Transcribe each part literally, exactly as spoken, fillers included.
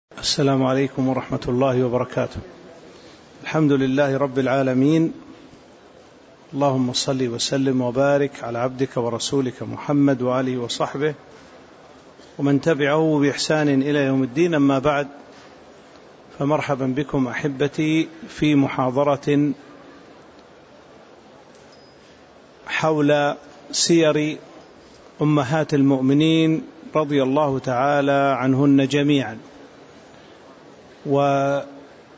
السلام عليكم ورحمة الله وبركاته. الحمد لله رب العالمين، اللهم صل وسلم وبارك على عبدك ورسولك محمد وآله وصحبه ومن تبعه بإحسان إلى يوم الدين. أما بعد، فمرحبا بكم أحبتي في محاضرة حول سير أمهات المؤمنين رضي الله تعالى عنهن جميعا. وجرت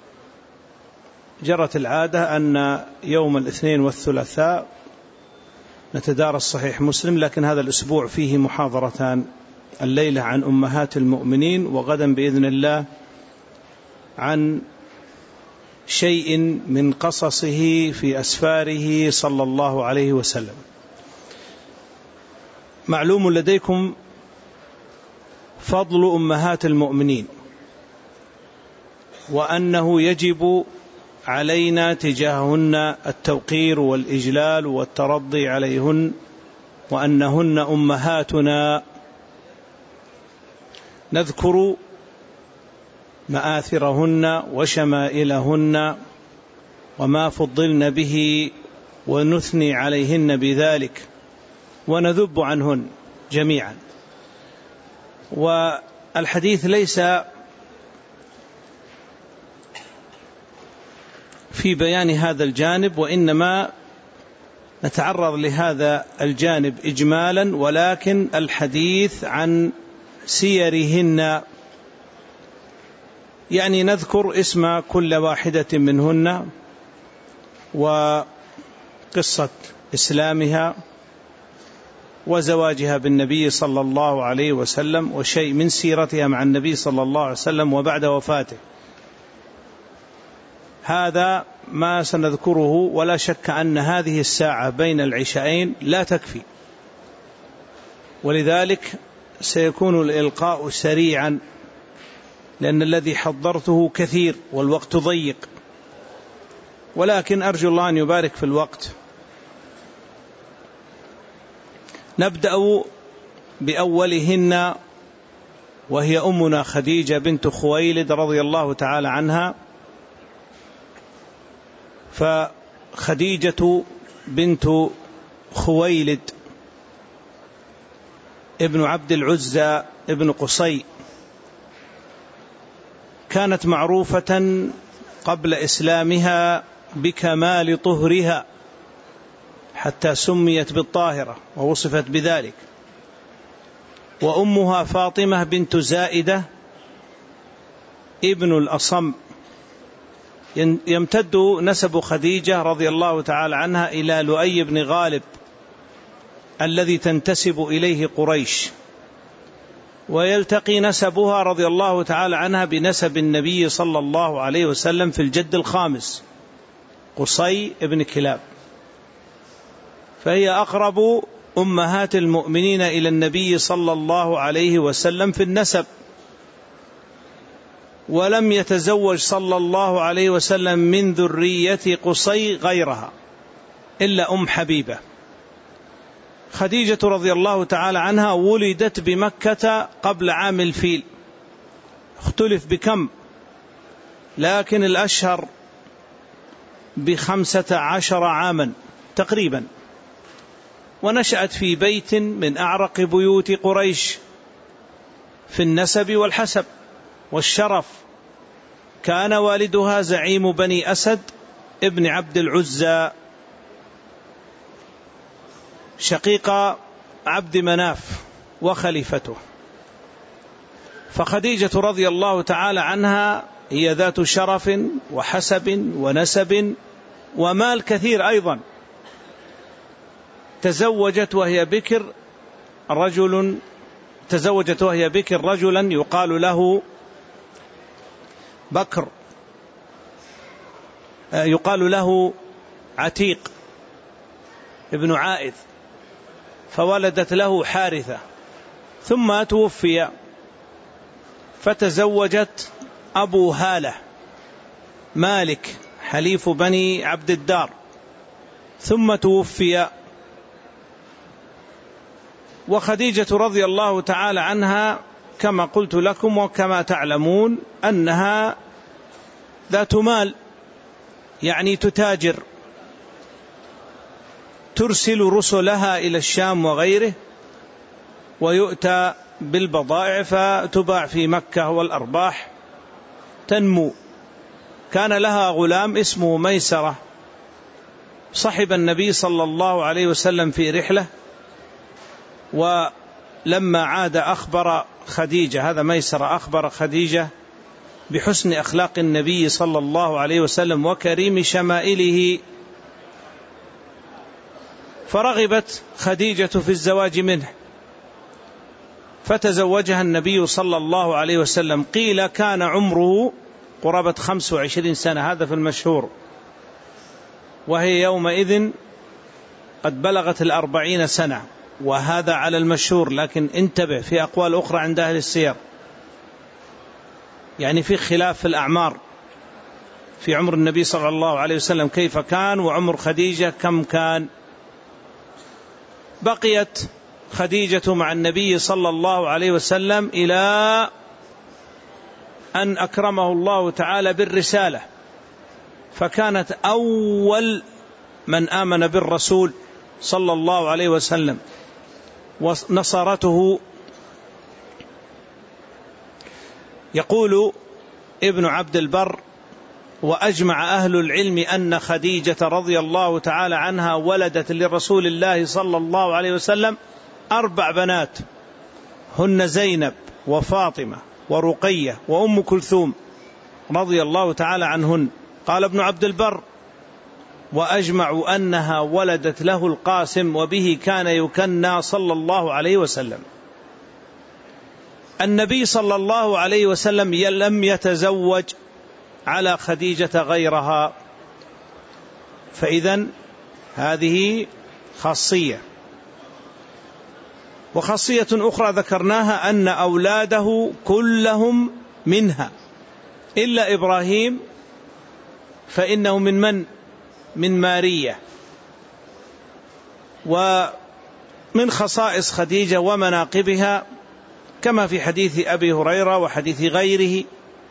العادة أن يوم الاثنين والثلاثاء نتدارس صحيح مسلم، لكن هذا الأسبوع فيه محاضرتان، الليلة عن أمهات المؤمنين، وغدا بإذن الله عن شيء من قصصه في أسفاره صلى الله عليه وسلم. معلوم لديكم فضل أمهات المؤمنين، وأنه يجب علينا تجاههن التوقير والإجلال والترضي عليهن، وأنهن أمهاتنا. نذكر مآثرهن وشمائلهن وما فضلن به، ونثني عليهن بذلك، ونذب عنهن جميعا. والحديث ليس في بيان هذا الجانب، وإنما نتعرض لهذا الجانب إجمالا، ولكن الحديث عن سيرهن، يعني نذكر اسم كل واحدة منهن وقصة إسلامها وزواجها بالنبي صلى الله عليه وسلم، وشيء من سيرتها مع النبي صلى الله عليه وسلم وبعد وفاته. هذا ما سنذكره، ولا شك أن هذه الساعة بين العشاءين لا تكفي، ولذلك سيكون الإلقاء سريعا، لأن الذي حضرته كثير والوقت ضيق، ولكن أرجو الله أن يبارك في الوقت. نبدأ بأولهن، وهي أمنا خديجة بنت خويلد رضي الله تعالى عنها. فخديجة بنت خويلد ابن عبد العزى ابن قصي كانت معروفة قبل إسلامها بكمال طهرها، حتى سميت بالطاهرة ووصفت بذلك. وأمها فاطمة بنت زائدة ابن الأصم. يمتد نسب خديجة رضي الله تعالى عنها إلى لؤي بن غالب الذي تنتسب إليه قريش، ويلتقي نسبها رضي الله تعالى عنها بنسب النبي صلى الله عليه وسلم في الجد الخامس قصي ابن كلاب، فهي أقرب أمهات المؤمنين إلى النبي صلى الله عليه وسلم في النسب. ولم يتزوج صلى الله عليه وسلم من ذرية قصي غيرها إلا أم حبيبة. خديجة رضي الله تعالى عنها ولدت بمكة قبل عام الفيل، اختلف بكم، لكن الأشهر بخمسة عشر عاما تقريبا. ونشأت في بيت من أعرق بيوت قريش في النسب والحسب والشرف. كان والدها زعيم بني أسد ابن عبد العزى شقيق عبد مناف وخليفته. فخديجة رضي الله تعالى عنها هي ذات شرف وحسب ونسب ومال كثير أيضا. تزوجت وهي بكر رجل تزوجت وهي بكر رجلا يقال له بكر، يقال له عتيق ابن عائذ، فولدت له حارثة، ثم توفي، فتزوجت أبو هالة مالك حليف بني عبد الدار، ثم توفي. وخديجة رضي الله تعالى عنها كما قلت لكم وكما تعلمون أنها ذات مال، يعني تتاجر، ترسل رسلها إلى الشام وغيره، ويؤتى بالبضائع فتباع في مكة والأرباح تنمو. كان لها غلام اسمه ميسرة، صحب النبي صلى الله عليه وسلم في رحلة، ولما عاد أخبر خديجة، هذا ميسرة أخبر خديجة بحسن أخلاق النبي صلى الله عليه وسلم وكريم شمائله، فرغبت خديجة في الزواج منه، فتزوجها النبي صلى الله عليه وسلم. قيل كان عمره قرابة خمس وعشرين سنة، هذا في المشهور، وهي يومئذ قد بلغت الأربعين سنة، وهذا على المشهور، لكن انتبه في أقوال أخرى عند أهل السير، يعني في خلاف في الأعمار، في عمر النبي صلى الله عليه وسلم كيف كان، وعمر خديجة كم كان. بقيت خديجة مع النبي صلى الله عليه وسلم إلى أن أكرمه الله تعالى بالرسالة، فكانت أول من آمن بالرسول صلى الله عليه وسلم ونصرته. يقول ابن عبد البر: وأجمع أهل العلم أن خديجة رضي الله تعالى عنها ولدت لرسول الله صلى الله عليه وسلم أربع بنات، هن زينب وفاطمة ورقية وأم كلثوم رضي الله تعالى عنهن. قال ابن عبد البر: وأجمعوا أنها ولدت له القاسم، وبه كان يكنى صلى الله عليه وسلم. النبي صلى الله عليه وسلم لم يتزوج على خديجة غيرها، فإذن هذه خاصية. وخاصية أخرى ذكرناها أن أولاده كلهم منها إلا إبراهيم، فإنه من من؟ من مارية. ومن خصائص خديجة ومناقبها كما في حديث أبي هريرة وحديث غيره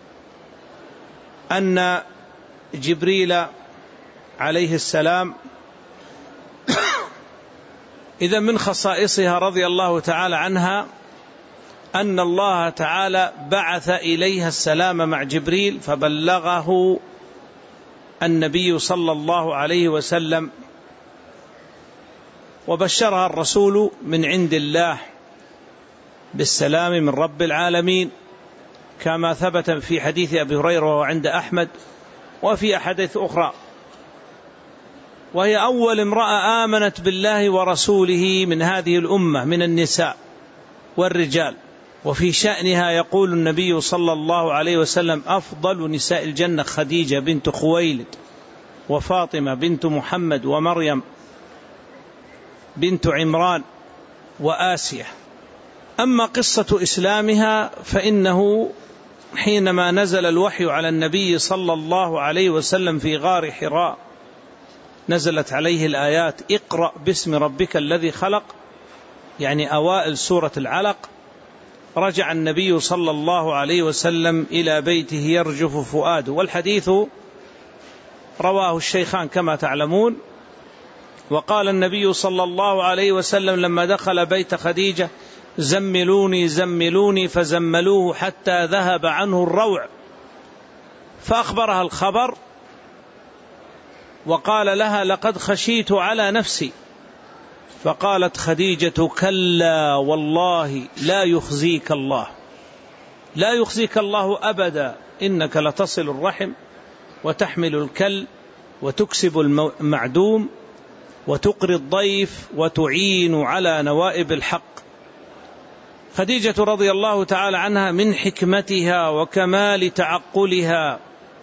أن جبريل عليه السلام إذا من خصائصها رضي الله تعالى عنها أن الله تعالى بعث إليها السلام مع جبريل، فبلغه النبي صلى الله عليه وسلم، وبشرها الرسول من عند الله بالسلام من رب العالمين، كما ثبت في حديث أبي هريرة وهو عند أحمد وفي أحاديث أخرى. وهي أول امرأة آمنت بالله ورسوله من هذه الأمة من النساء والرجال. وفي شأنها يقول النبي صلى الله عليه وسلم: أفضل نساء الجنة خديجة بنت خويلد، وفاطمة بنت محمد، ومريم بنت عمران، وآسية. أما قصة إسلامها فإنه حينما نزل الوحي على النبي صلى الله عليه وسلم في غار حراء، نزلت عليه الآيات: اقرأ باسم ربك الذي خلق، يعني أوائل سورة العلق. رجع النبي صلى الله عليه وسلم إلى بيته يرجف فؤاده، والحديث رواه الشيخان كما تعلمون. وقال النبي صلى الله عليه وسلم لما دخل بيت خديجة: زملوني زملوني، فزملوه حتى ذهب عنه الروع، فأخبرها الخبر وقال لها: لقد خشيت على نفسي. فقالت خديجة: كلا والله لا يخزيك الله، لا يخزيك الله أبدا، إنك لتصل الرحم وتحمل الكل وتكسب المعدوم وتقري الضيف وتعين على نوائب الحق. خديجة رضي الله تعالى عنها من حكمتها وكمال تعقلها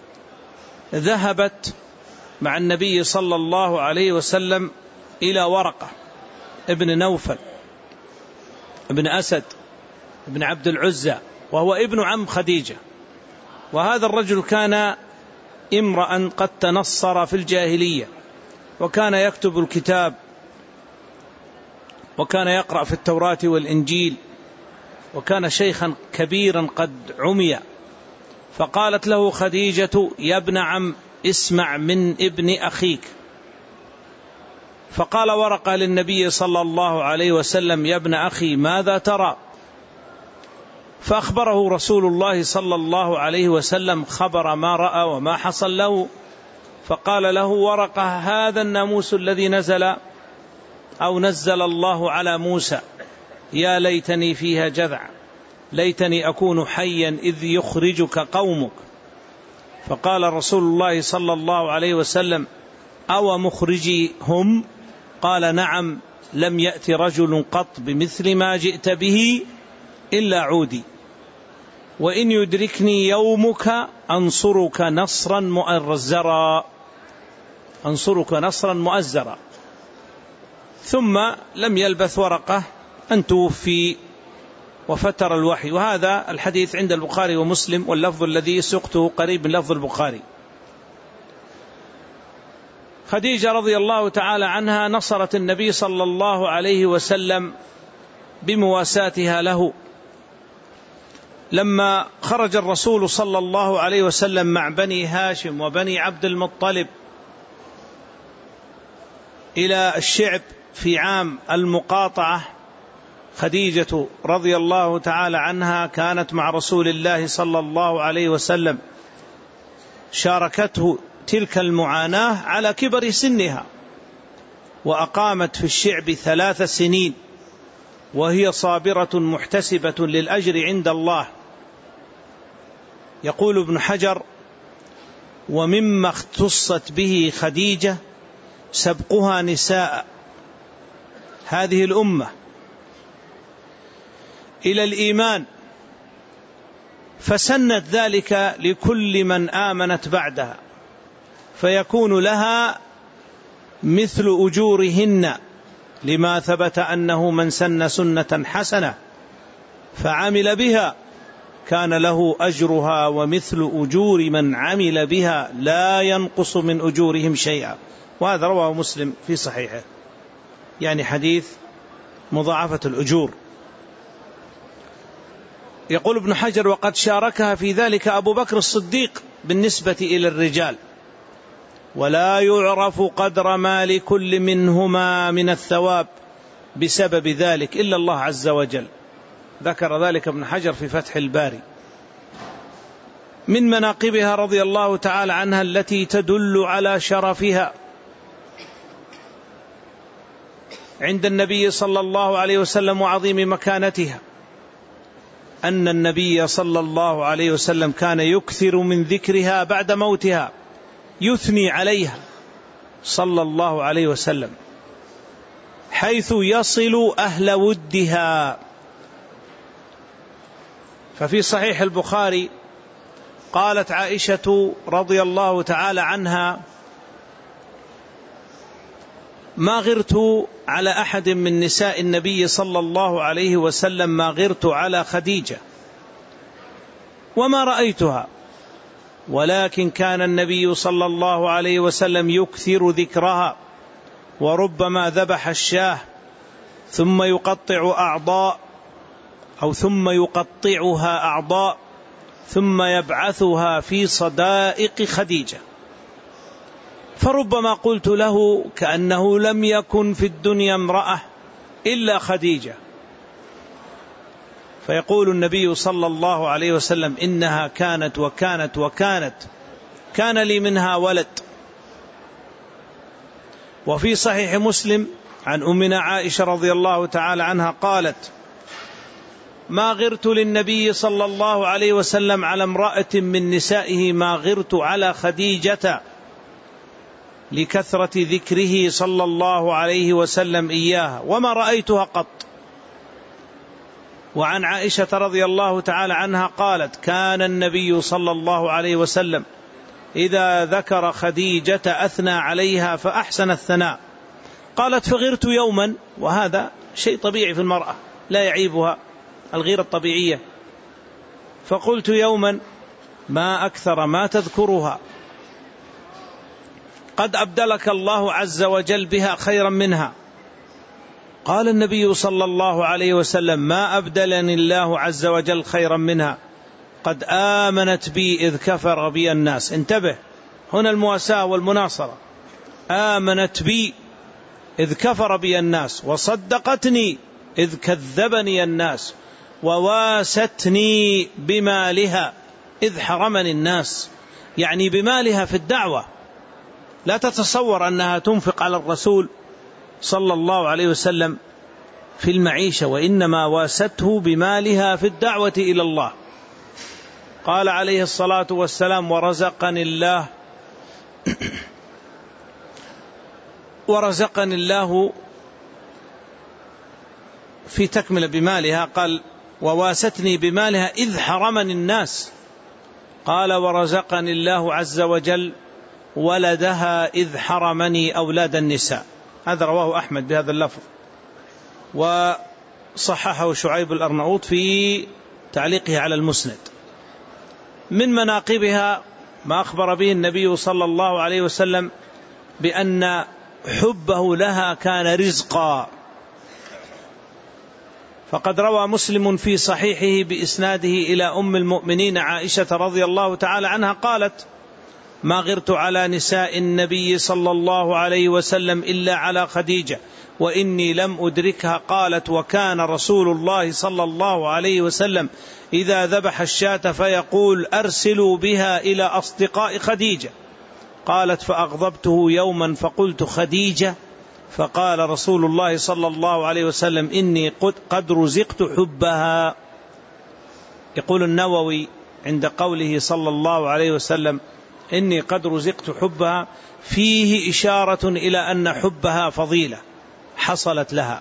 ذهبت مع النبي صلى الله عليه وسلم إلى ورقة ابن نوفل ابن أسد ابن عبد العزى، وهو ابن عم خديجة. وهذا الرجل كان امرأ قد تنصر في الجاهلية، وكان يكتب الكتاب، وكان يقرأ في التوراة والإنجيل، وكان شيخا كبيرا قد عمي، فقالت له خديجة: يا ابن عم، اسمع من ابن أخيك. فقال ورقة للنبي صلى الله عليه وسلم: يا ابن أخي، ماذا ترى؟ فأخبره رسول الله صلى الله عليه وسلم خبر ما رأى وما حصل له. فقال له ورقة: هذا الناموس الذي نزل أو نزل الله على موسى، يا ليتني فيها جذع، ليتني أكون حيا إذ يخرجك قومك. فقال رسول الله صلى الله عليه وسلم: أو مخرجي هم؟ قال: نعم، لم يأت رجل قط بمثل ما جئت به إلا عودي، وإن يدركني يومك أنصرك نصرا مؤزرا، أنصرك نصرا مؤزرا. ثم لم يلبث ورقة أن توفي وفتر الوحي. وهذا الحديث عند البخاري ومسلم، واللفظ الذي سقته قريب من لفظ البخاري. خديجة رضي الله تعالى عنها نصرت النبي صلى الله عليه وسلم بمواساتها له. لما خرج الرسول صلى الله عليه وسلم مع بني هاشم وبني عبد المطلب إلى الشعب في عام المقاطعة، خديجة رضي الله تعالى عنها كانت مع رسول الله صلى الله عليه وسلم، شاركته تلك المعاناة على كبر سنها، وأقامت في الشعب ثلاث سنين وهي صابرة محتسبة للأجر عند الله. يقول ابن حجر: ومما اختصت به خديجة سبقها نساء هذه الأمة إلى الإيمان، فسنت ذلك لكل من آمنت بعدها، فيكون لها مثل أجورهن، لما ثبت أنه من سن سنة حسنة فعمل بها كان له أجرها ومثل أجور من عمل بها لا ينقص من أجورهم شيئا. وهذا رواه مسلم في صحيحه، يعني حديث مضاعفة الأجور. يقول ابن حجر: وقد شاركها في ذلك أبو بكر الصديق بالنسبة إلى الرجال، ولا يعرف قدر ما لكل منهما من الثواب بسبب ذلك إلا الله عز وجل. ذكر ذلك ابن حجر في فتح الباري. من مناقبها رضي الله تعالى عنها التي تدل على شرفها عند النبي صلى الله عليه وسلم وعظيم مكانتها، أن النبي صلى الله عليه وسلم كان يكثر من ذكرها بعد موتها، يثني عليها صلى الله عليه وسلم، حيث يصل أهل ودها. ففي صحيح البخاري قالت عائشة رضي الله تعالى عنها: ما غرت على أحد من نساء النبي صلى الله عليه وسلم ما غرت على خديجة وما رأيتها، ولكن كان النبي صلى الله عليه وسلم يكثر ذكرها، وربما ذبح الشاه ثم يقطع أعضاء أو ثم يقطعها أعضاء ثم يبعثها في صدائق خديجة، فربما قلت له كأنه لم يكن في الدنيا امرأة إلا خديجة. فيقول النبي صلى الله عليه وسلم: إنها كانت وكانت وكانت كان لي منها ولد. وفي صحيح مسلم عن أمنا عائشة رضي الله تعالى عنها قالت: ما غرت للنبي صلى الله عليه وسلم على امرأة من نسائه ما غرت على خديجة، لكثرة ذكره صلى الله عليه وسلم إياها وما رأيتها قط. وعن عائشة رضي الله تعالى عنها قالت: كان النبي صلى الله عليه وسلم إذا ذكر خديجة أثنى عليها فأحسن الثناء. قالت: فغرت يوما، وهذا شيء طبيعي في المرأة لا يعيبها الغيرة الطبيعية، فقلت يوما: ما أكثر ما تذكرها، قد أبدلك الله عز وجل بها خيرا منها. قال النبي صلى الله عليه وسلم: ما أبدلني الله عز وجل خيرا منها، قد آمنت بي إذ كفر بي الناس. انتبه، هنا المواساة والمناصرة. آمنت بي إذ كفر بي الناس، وصدقتني إذ كذبني الناس، وواستني بمالها إذ حرمني الناس. يعني بمالها في الدعوة، لا تتصور أنها تنفق على الرسول صلى الله عليه وسلم في المعيشة، وإنما واسته بمالها في الدعوة إلى الله. قال عليه الصلاة والسلام: ورزقني الله ورزقني الله في تكمل بمالها، قال: وواستني بمالها إذ حرمني الناس. قال: ورزقني الله عز وجل ولدها إذ حرمني أولاد النساء. هذا رواه أحمد بهذا اللفظ، وصححه شعيب الأرناؤوط في تعليقه على المسند. من مناقبها ما أخبر به النبي صلى الله عليه وسلم بأن حبه لها كان رزقا، فقد روى مسلم في صحيحه بإسناده إلى أم المؤمنين عائشة رضي الله تعالى عنها قالت: ما غرت على نساء النبي صلى الله عليه وسلم إلا على خديجة وإني لم أدركها. قالت: وكان رسول الله صلى الله عليه وسلم إذا ذبح الشاة فيقول: أرسلوا بها إلى أصدقاء خديجة. قالت: فأغضبته يوما فقلت: خديجة؟ فقال رسول الله صلى الله عليه وسلم: إني قد رزقت حبها. يقول النووي عند قوله صلى الله عليه وسلم: إني قد رزقت حبها، فيه إشارة إلى أن حبها فضيلة حصلت لها.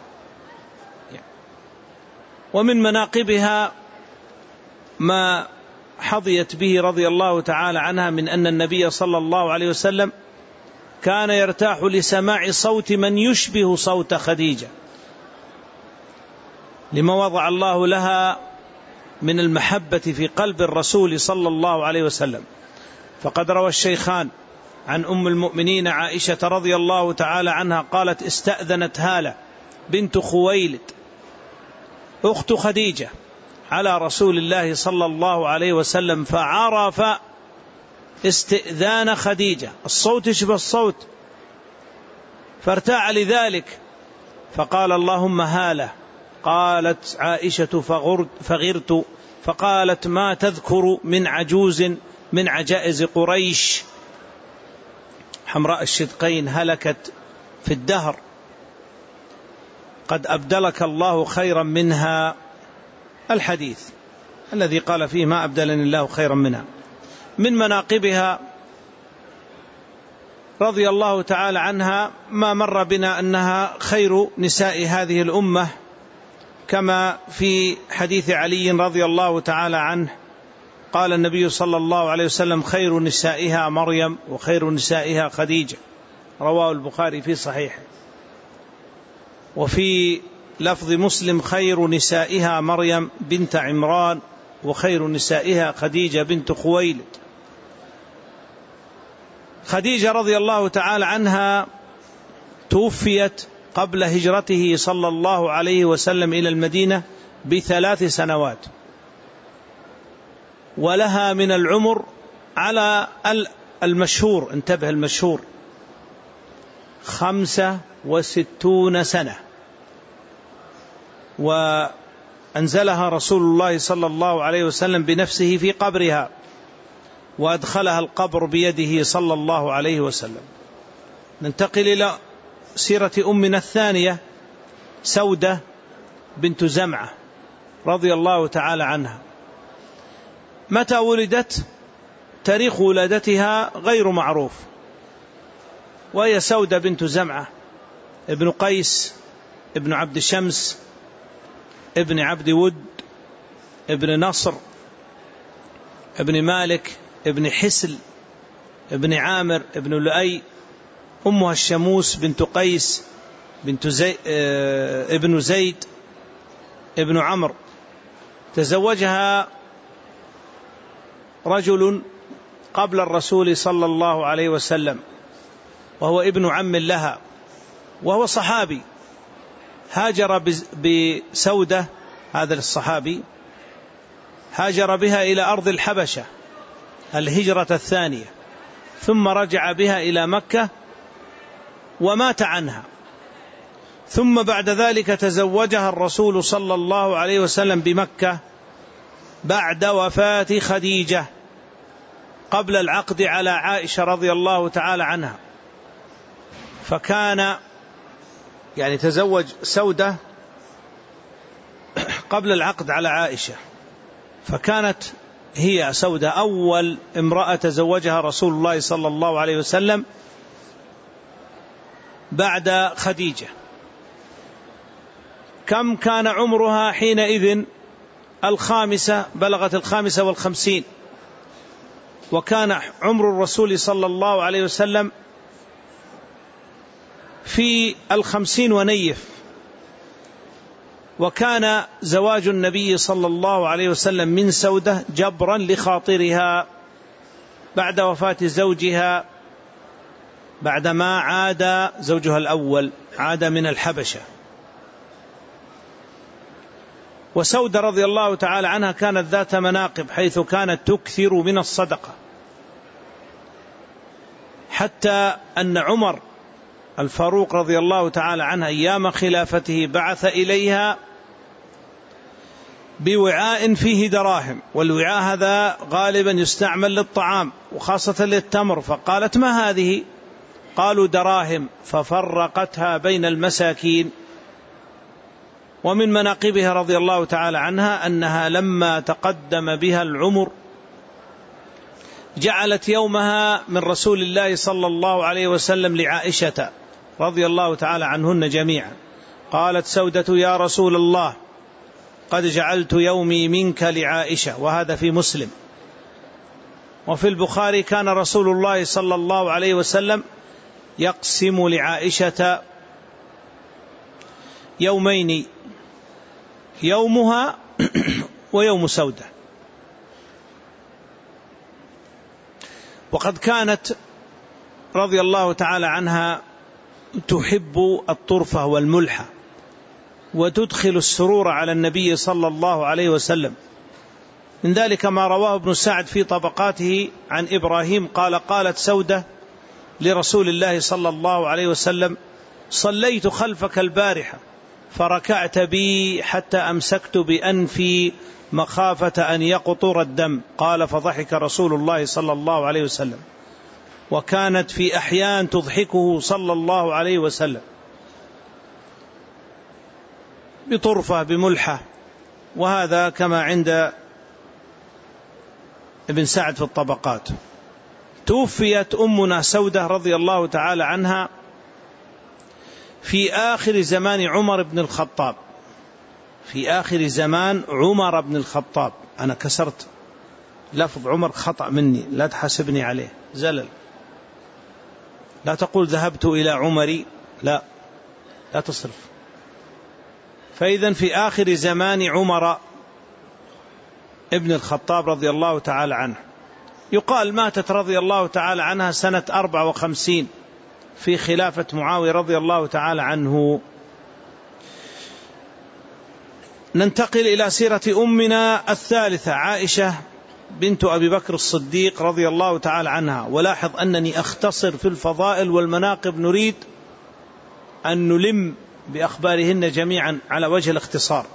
ومن مناقبها ما حظيت به رضي الله تعالى عنها من أن النبي صلى الله عليه وسلم كان يرتاح لسماع صوت من يشبه صوت خديجة، لما وضع الله لها من المحبة في قلب الرسول صلى الله عليه وسلم. فقد روى الشيخان عن أم المؤمنين عائشة رضي الله تعالى عنها قالت: استأذنت هالة بنت خويلد أخت خديجة على رسول الله صلى الله عليه وسلم، فعرف استئذان خديجة، الصوت يشبه الصوت، فارتاع لذلك، فقال: اللهم هالة. قالت عائشة: فغرت، فقالت: ما تذكر من عجوز من عجائز قريش حمراء الشدقين هلكت في الدهر قد أبدلك الله خيرا منها. الحديث الذي قال فيه: ما أبدلني الله خيرا منها. من مناقبها رضي الله تعالى عنها ما مر بنا أنها خير نساء هذه الأمة، كما في حديث علي رضي الله تعالى عنه قال النبي صلى الله عليه وسلم: خير نسائها مريم وخير نسائها خديجة، رواه البخاري في صحيحه. وفي لفظ مسلم: خير نسائها مريم بنت عمران وخير نسائها خديجة بنت خويلد. خديجة رضي الله تعالى عنها توفيت قبل هجرته صلى الله عليه وسلم إلى المدينة بثلاث سنوات، ولها من العمر على المشهور، انتبه المشهور، خمسة وستون سنة، وأنزلها رسول الله صلى الله عليه وسلم بنفسه في قبرها، وأدخلها القبر بيده صلى الله عليه وسلم. ننتقل إلى سيرة أمنا الثانية سودة بنت زمعة رضي الله تعالى عنها. متى ولدت؟ تاريخ ولادتها غير معروف، وهي سودة بنت زمعة ابن قيس ابن عبد شمس ابن عبد ود ابن نصر ابن مالك ابن حسل ابن عامر ابن لؤي. أمها الشموس بنت قيس بنت زي ابن زيد ابن عمرو. تزوجها رجل قبل الرسول صلى الله عليه وسلم، وهو ابن عم لها، وهو صحابي، هاجر بسودة هذا الصحابي هاجر بها إلى أرض الحبشة الهجرة الثانية، ثم رجع بها إلى مكة ومات عنها، ثم بعد ذلك تزوجها الرسول صلى الله عليه وسلم بمكة بعد وفاة خديجة قبل العقد على عائشة رضي الله تعالى عنها. فكان يعني تزوج سودة قبل العقد على عائشة، فكانت هي سودة أول امرأة تزوجها رسول الله صلى الله عليه وسلم بعد خديجة. كم كان عمرها حينئذ؟ الخامسة، بلغت الخامسة والخمسين، وكان عمر الرسول صلى الله عليه وسلم في الخمسين ونيف. وكان زواج النبي صلى الله عليه وسلم من سودة جبرا لخاطرها بعد وفاة زوجها، بعدما عاد زوجها الأول، عاد من الحبشة. وسودة رضي الله تعالى عنها كانت ذات مناقب، حيث كانت تكثر من الصدقة، حتى أن عمر الفاروق رضي الله تعالى عنه أيام خلافته بعث إليها بوعاء فيه دراهم، والوعاء هذا غالبا يستعمل للطعام وخاصة للتمر، فقالت: ما هذه؟ قالوا: دراهم، ففرقتها بين المساكين. ومن مناقبها رضي الله تعالى عنها أنها لما تقدم بها العمر جعلت يومها من رسول الله صلى الله عليه وسلم لعائشة رضي الله تعالى عنهن جميعا. قالت سودة: يا رسول الله، قد جعلت يومي منك لعائشة. وهذا في مسلم. وفي البخاري: كان رسول الله صلى الله عليه وسلم يقسم لعائشة يومين، يومها ويوم سودة. وقد كانت رضي الله تعالى عنها تحب الطرفة والملحة، وتدخل السرور على النبي صلى الله عليه وسلم. من ذلك ما رواه ابن سعد في طبقاته عن إبراهيم قال: قالت سودة لرسول الله صلى الله عليه وسلم: صليت خلفك البارحة فركعت بي حتى أمسكت بأنفي مخافة أن يقطر الدم. قال: فضحك رسول الله صلى الله عليه وسلم. وكانت في أحيان تضحكه صلى الله عليه وسلم بطرفة بملحة. وهذا كما عند ابن سعد في الطبقات. توفيت أمنا سودة رضي الله تعالى عنها في آخر زمان عمر بن الخطاب، في آخر زمان عمر بن الخطاب. أنا كسرت لفظ عمر، خطأ مني، لا تحاسبني عليه، زلل. لا تقول ذهبت إلى عمري، لا لا تصرف. فإذا في آخر زمان عمر ابن الخطاب رضي الله تعالى عنه. يقال ماتت رضي الله تعالى عنها سنة أربع وخمسين في خلافة معاوية رضي الله تعالى عنه. ننتقل إلى سيرة أمنا الثالثة عائشة بنت أبي بكر الصديق رضي الله تعالى عنها. ولاحظ أنني أختصر في الفضائل والمناقب، نريد أن نلم بأخبارهن جميعا على وجه الاختصار.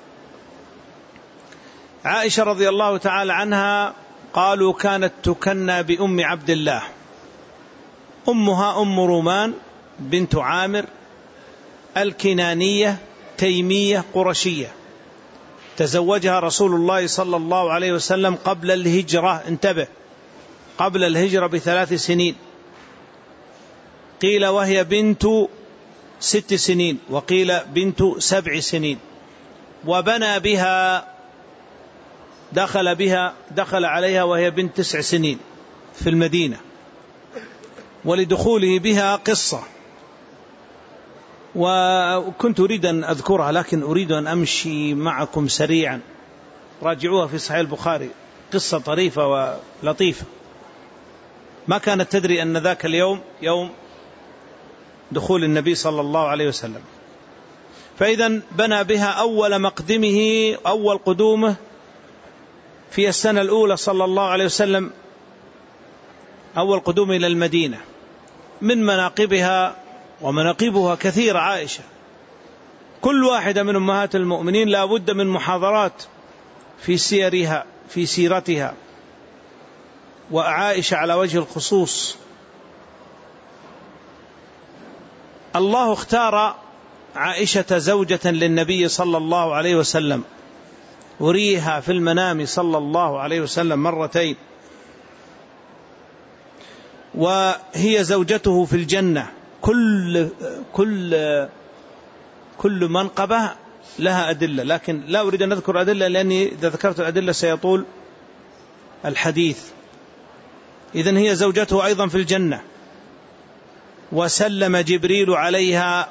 عائشة رضي الله تعالى عنها قالوا كانت تكنى بأم عبد الله. أمها أم رومان بنت عامر الكنانية تيمية قرشية، تزوجها رسول الله صلى الله عليه وسلم قبل الهجرة، انتبه، قبل الهجرة بثلاث سنين، قيل وهي بنت ست سنين وقيل بنت سبع سنين. وبنى بها، دخل بها دخل عليها وهي بنت تسع سنين في المدينة. ولدخوله بها قصة، وكنت أريد أن أذكرها لكن أريد أن أمشي معكم سريعا. راجعوها في صحيح البخاري، قصة طريفة ولطيفة. ما كانت تدري أن ذاك اليوم يوم دخول النبي صلى الله عليه وسلم. فإذا بنى بها أول مقدمه أول قدومه في السنة الأولى صلى الله عليه وسلم، أول قدوم إلى المدينة. من مناقبها ومناقبها كثيرة عائشة، كل واحدة من أمهات المؤمنين لا بد من محاضرات في سيرها في سيرتها، وعائشة على وجه الخصوص. الله اختار عائشة زوجة للنبي صلى الله عليه وسلم، أريها في المنام صلى الله عليه وسلم مرتين، وهي زوجته في الجنة. كل كل كل منقبة لها أدلة، لكن لا أريد أن أذكر أدلة لأني إذا ذكرت الأدلة سيطول الحديث. إذن هي زوجته أيضا في الجنة. وسلم جبريل عليها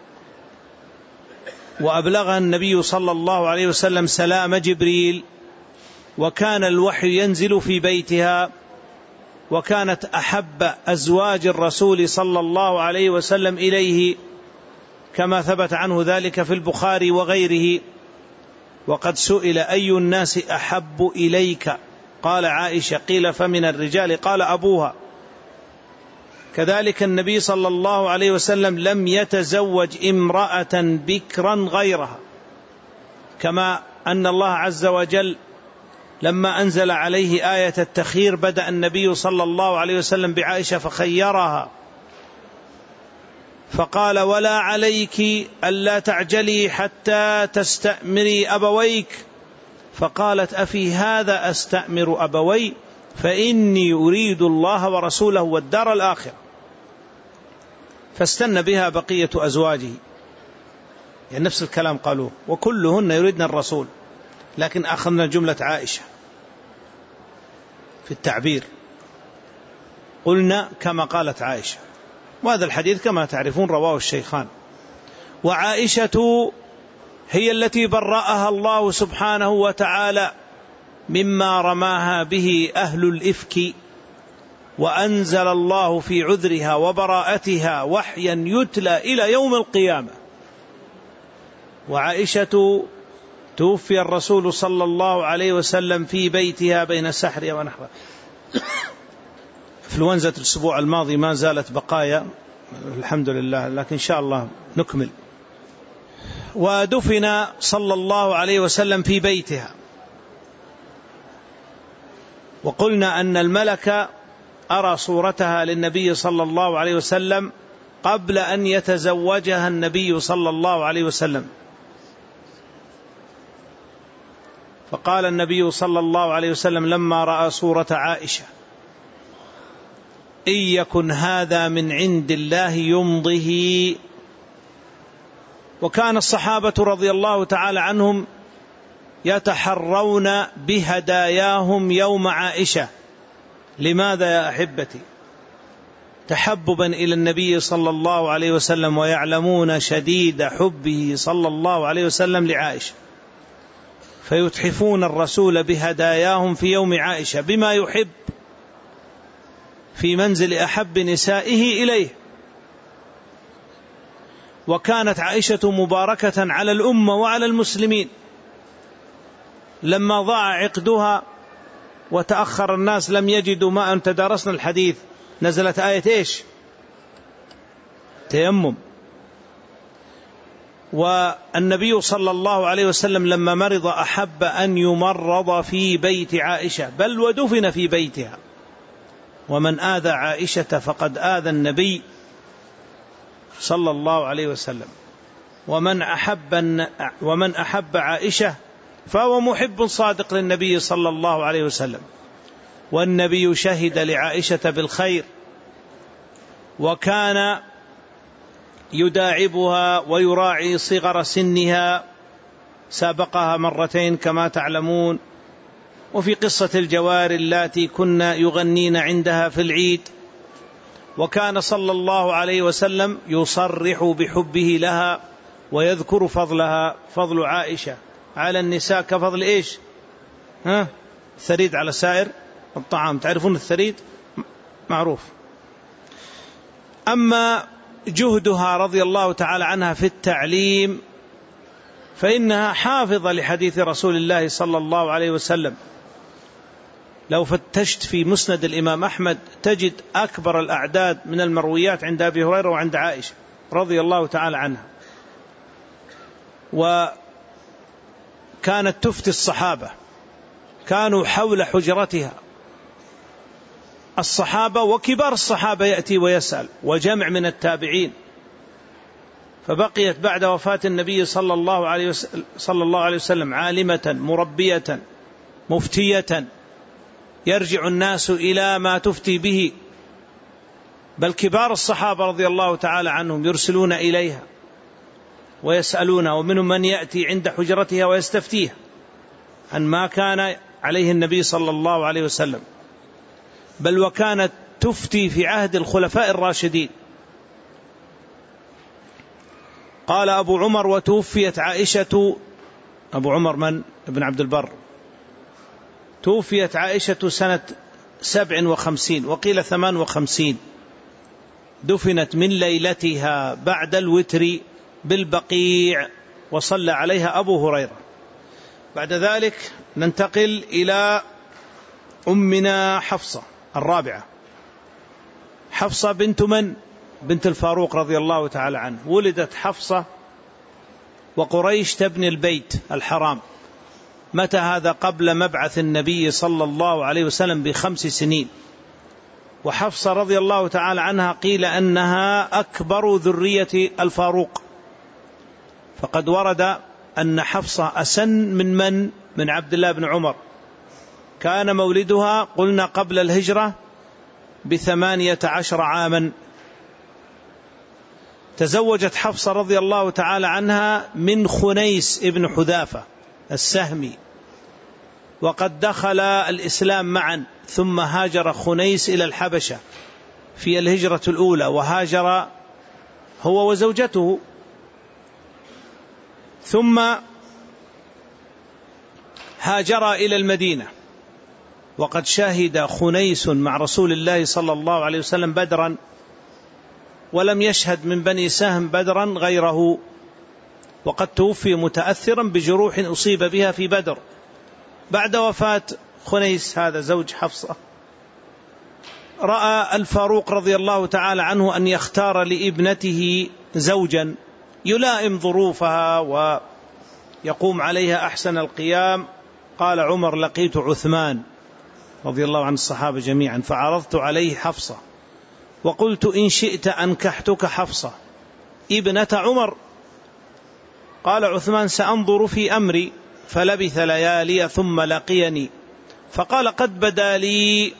وأبلغها النبي صلى الله عليه وسلم سلام جبريل، وكان الوحي ينزل في بيتها، وكانت أحب أزواج الرسول صلى الله عليه وسلم إليه، كما ثبت عنه ذلك في البخاري وغيره. وقد سئل أي الناس أحب إليك؟ قال عائشة. قيل فمن الرجال؟ قال أبوها. كذلك النبي صلى الله عليه وسلم لم يتزوج امرأة بكرا غيرها، كما أن الله عز وجل لما أنزل عليه آية التخيير بدأ النبي صلى الله عليه وسلم بعائشة فخيرها، فقال ولا عليك ألا تعجلي حتى تستأمري أبويك، فقالت أفي هذا أستأمر أبوي فإني أريد الله ورسوله والدار الآخرة. فاستنى بها بقية أزواجه، يعني نفس الكلام قالوه، وكلهن يريدن الرسول، لكن أخذنا جملة عائشة في التعبير، قلنا كما قالت عائشة. وهذا الحديث كما تعرفون رواه الشيخان. وعائشة هي التي برأها الله سبحانه وتعالى مما رماها به أهل الإفك، وأنزل الله في عذرها وبراءتها وحيا يتلى إلى يوم القيامة. وعائشة توفي الرسول صلى الله عليه وسلم في بيتها بين سحرها ونحرها. إنفلونزا الأسبوع الماضي ما زالت بقايا الحمد لله، لكن إن شاء الله نكمل. ودفن صلى الله عليه وسلم في بيتها. وقلنا أن الملك أرى صورتها للنبي صلى الله عليه وسلم قبل أن يتزوجها النبي صلى الله عليه وسلم، فقال النبي صلى الله عليه وسلم لما رأى صورة عائشة إن يكن هذا من عند الله يمضه. وكان الصحابة رضي الله تعالى عنهم يتحرون بهداياهم يوم عائشة. لماذا يا أحبتي؟ تحببا إلى النبي صلى الله عليه وسلم، ويعلمون شديد حبه صلى الله عليه وسلم لعائشة، فيتحفون الرسول بهداياهم في يوم عائشة بما يحب في منزل أحب نسائه إليه. وكانت عائشة مباركة على الأمة وعلى المسلمين. لما ضاع عقدها وتأخر الناس لم يجدوا ماء، تدارسنا الحديث، نزلت آية إيش؟ تيمم. والنبي صلى الله عليه وسلم لما مرض أحب أن يمرض في بيت عائشة، بل ودفن في بيتها. ومن آذى عائشة فقد آذى النبي صلى الله عليه وسلم. ومن أحب ومن أحب عائشة فهو محب صادق للنبي صلى الله عليه وسلم. والنبي شهد لعائشة بالخير، وكان يداعبها ويراعي صغر سنها، سابقها مرتين كما تعلمون. وفي قصة الجوار اللاتي كن يغنين عندها في العيد. وكان صلى الله عليه وسلم يصرح بحبه لها ويذكر فضلها، فضل عائشة على النساء كفضل إيش؟ ها؟ الثريد على سائر الطعام، تعرفون الثريد معروف. أما جهدها رضي الله تعالى عنها في التعليم فإنها حافظة لحديث رسول الله صلى الله عليه وسلم. لو فتشت في مسند الإمام أحمد تجد أكبر الأعداد من المرويات عند أبي هريرة وعند عائشة رضي الله تعالى عنها. وكانت تفتي الصحابة، كانوا حول حجرتها الصحابة وكبار الصحابة يأتي ويسأل، وجمع من التابعين. فبقيت بعد وفاة النبي صلى الله عليه وسلم, صلى الله عليه وسلم عالمة مربية مفتية، يرجع الناس إلى ما تفتي به، بل كبار الصحابة رضي الله تعالى عنهم يرسلون إليها ويسألون، ومنهم من يأتي عند حجرتها ويستفتيها عن ما كان عليه النبي صلى الله عليه وسلم. بل وكانت تفتي في عهد الخلفاء الراشدين. قال أبو عمر: وتوفيت عائشة. أبو عمر من؟ ابن عبد البر. توفيت عائشة سنة سبع وخمسين وقيل ثمان وخمسين، دفنت من ليلتها بعد الوتر بالبقيع، وصلى عليها أبو هريرة. بعد ذلك ننتقل إلى أمنا حفصة الرابعة. حفصة بنت من؟ بنت الفاروق رضي الله تعالى عنه. ولدت حفصة وقريش تبني البيت الحرام. متى هذا؟ قبل مبعث النبي صلى الله عليه وسلم بخمس سنين. وحفصة رضي الله تعالى عنها قيل أنها أكبر ذرية الفاروق، فقد ورد أن حفصة أسن من من؟ من عبد الله بن عمر. كان مولدها قلنا قبل الهجرة بثمانية عشر عاما. تزوجت حفصة رضي الله تعالى عنها من خنيس ابن حذافة السهمي، وقد دخل الإسلام معا، ثم هاجر خنيس إلى الحبشة في الهجرة الأولى، وهاجر هو وزوجته. ثم هاجر إلى المدينة، وقد شهد خنيس مع رسول الله صلى الله عليه وسلم بدرا، ولم يشهد من بني سهم بدرا غيره، وقد توفي متأثرا بجروح أصيب بها في بدر. بعد وفاة خنيس هذا زوج حفصة، رأى الفاروق رضي الله تعالى عنه أن يختار لابنته زوجا يلائم ظروفها ويقوم عليها أحسن القيام. قال عمر: لقيت عثمان رضي الله عن الصحابة جميعا فعرضت عليه حفصة وقلت: إن شئت أنكحتك حفصة ابنة عمر. قال عثمان: سأنظر في أمري. فلبث ليالي ثم لقيني فقال: قد بدا لي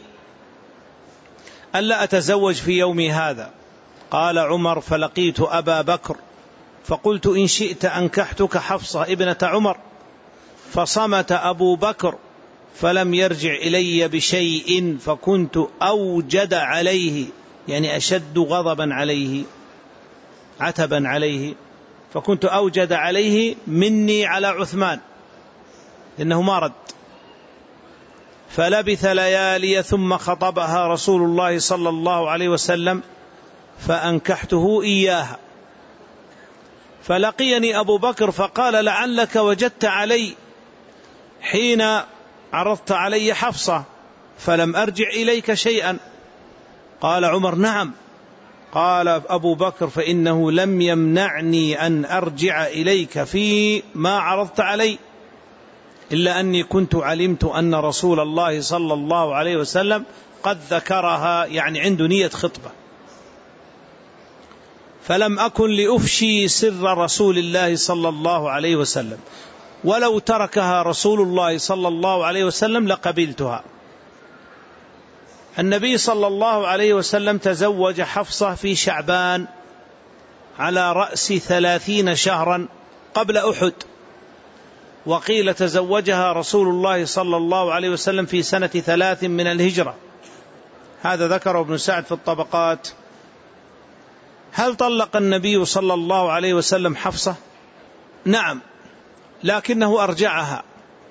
ألا أتزوج في يومي هذا. قال عمر: فلقيت أبا بكر فقلت: إن شئت أنكحتك حفصة ابنة عمر. فصمت أبو بكر فلم يرجع إلي بشيء، فكنت أوجد عليه، يعني أشد غضبا عليه، عتبا عليه، فكنت أوجد عليه مني على عثمان إنه ما رد. فلبث ليالي ثم خطبها رسول الله صلى الله عليه وسلم فأنكحته إياها. فلقيني أبو بكر فقال: لعلك وجدت علي حين عرضت علي حفصة فلم أرجع إليك شيئا. قال عمر: نعم. قال أبو بكر: فإنه لم يمنعني أن أرجع إليك في ما عرضت علي، إلا أني كنت علمت أن رسول الله صلى الله عليه وسلم قد ذكرها، يعني عنده نية خطبة، فلم أكن لأفشي سر رسول الله صلى الله عليه وسلم، ولو تركها رسول الله صلى الله عليه وسلم لقبلتها. النبي صلى الله عليه وسلم تزوج حفصة في شعبان على رأس ثلاثين شهرا قبل أحد، وقيل تزوجها رسول الله صلى الله عليه وسلم في سنة ثلاث من الهجرة. هذا ذكره ابن سعد في الطبقات. هل طلق النبي صلى الله عليه وسلم حفصة؟ نعم، لكنه أرجعها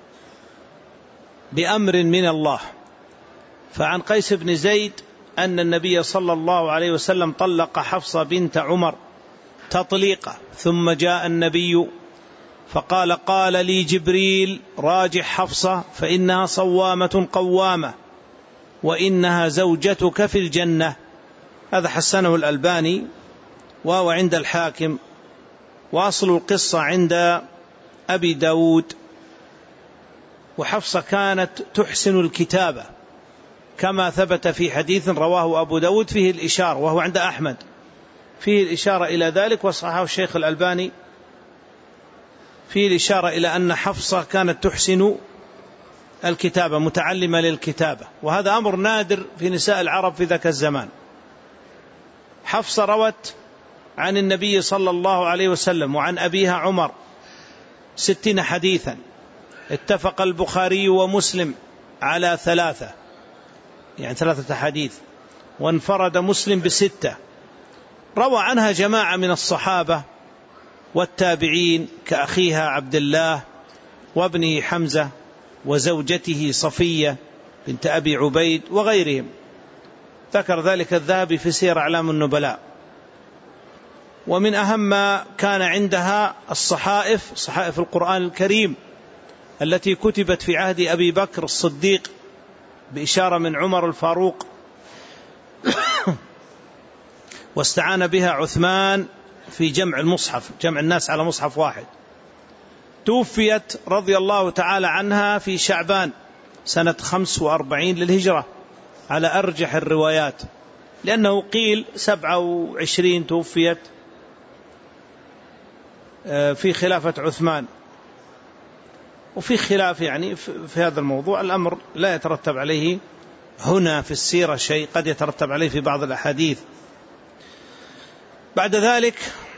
بأمر من الله. فعن قيس بن زيد أن النبي صلى الله عليه وسلم طلق حفصة بنت عمر تطليقة، ثم جاء النبي فقال: قال لي جبريل: راجع حفصة فإنها صوامة قوامة وإنها زوجتك في الجنة. هذا حسنه الألباني وهو عند الحاكم، وأصل القصة عند أبي داود. وحفصة كانت تحسن الكتابة كما ثبت في حديث رواه أبو داود فيه الإشارة، وهو عند أحمد فيه الإشارة إلى ذلك، وصححه الشيخ الألباني فيه الإشارة إلى أن حفصة كانت تحسن الكتابة، متعلمة للكتابة، وهذا أمر نادر في نساء العرب في ذاك الزمان. حفصة روت عن النبي صلى الله عليه وسلم وعن أبيها عمر ستين حديثا، اتفق البخاري ومسلم على ثلاثة، يعني ثلاثة حديث، وانفرد مسلم بستة. روى عنها جماعة من الصحابة والتابعين كأخيها عبد الله وابنه حمزة وزوجته صفية بنت أبي عبيد وغيرهم، ذكر ذلك الذهبي في سير أعلام النبلاء. ومن أهم ما كان عندها الصحائف، صحائف القرآن الكريم التي كتبت في عهد أبي بكر الصديق بإشارة من عمر الفاروق، واستعان بها عثمان في جمع المصحف، جمع الناس على مصحف واحد. توفيت رضي الله تعالى عنها في شعبان سنة خمس وأربعين للهجرة على أرجح الروايات، لأنه قيل سبعة وعشرين توفيت في خلافة عثمان، وفي خلاف يعني في هذا الموضوع. الأمر لا يترتب عليه هنا في السيرة شيء، قد يترتب عليه في بعض الأحاديث. بعد ذلك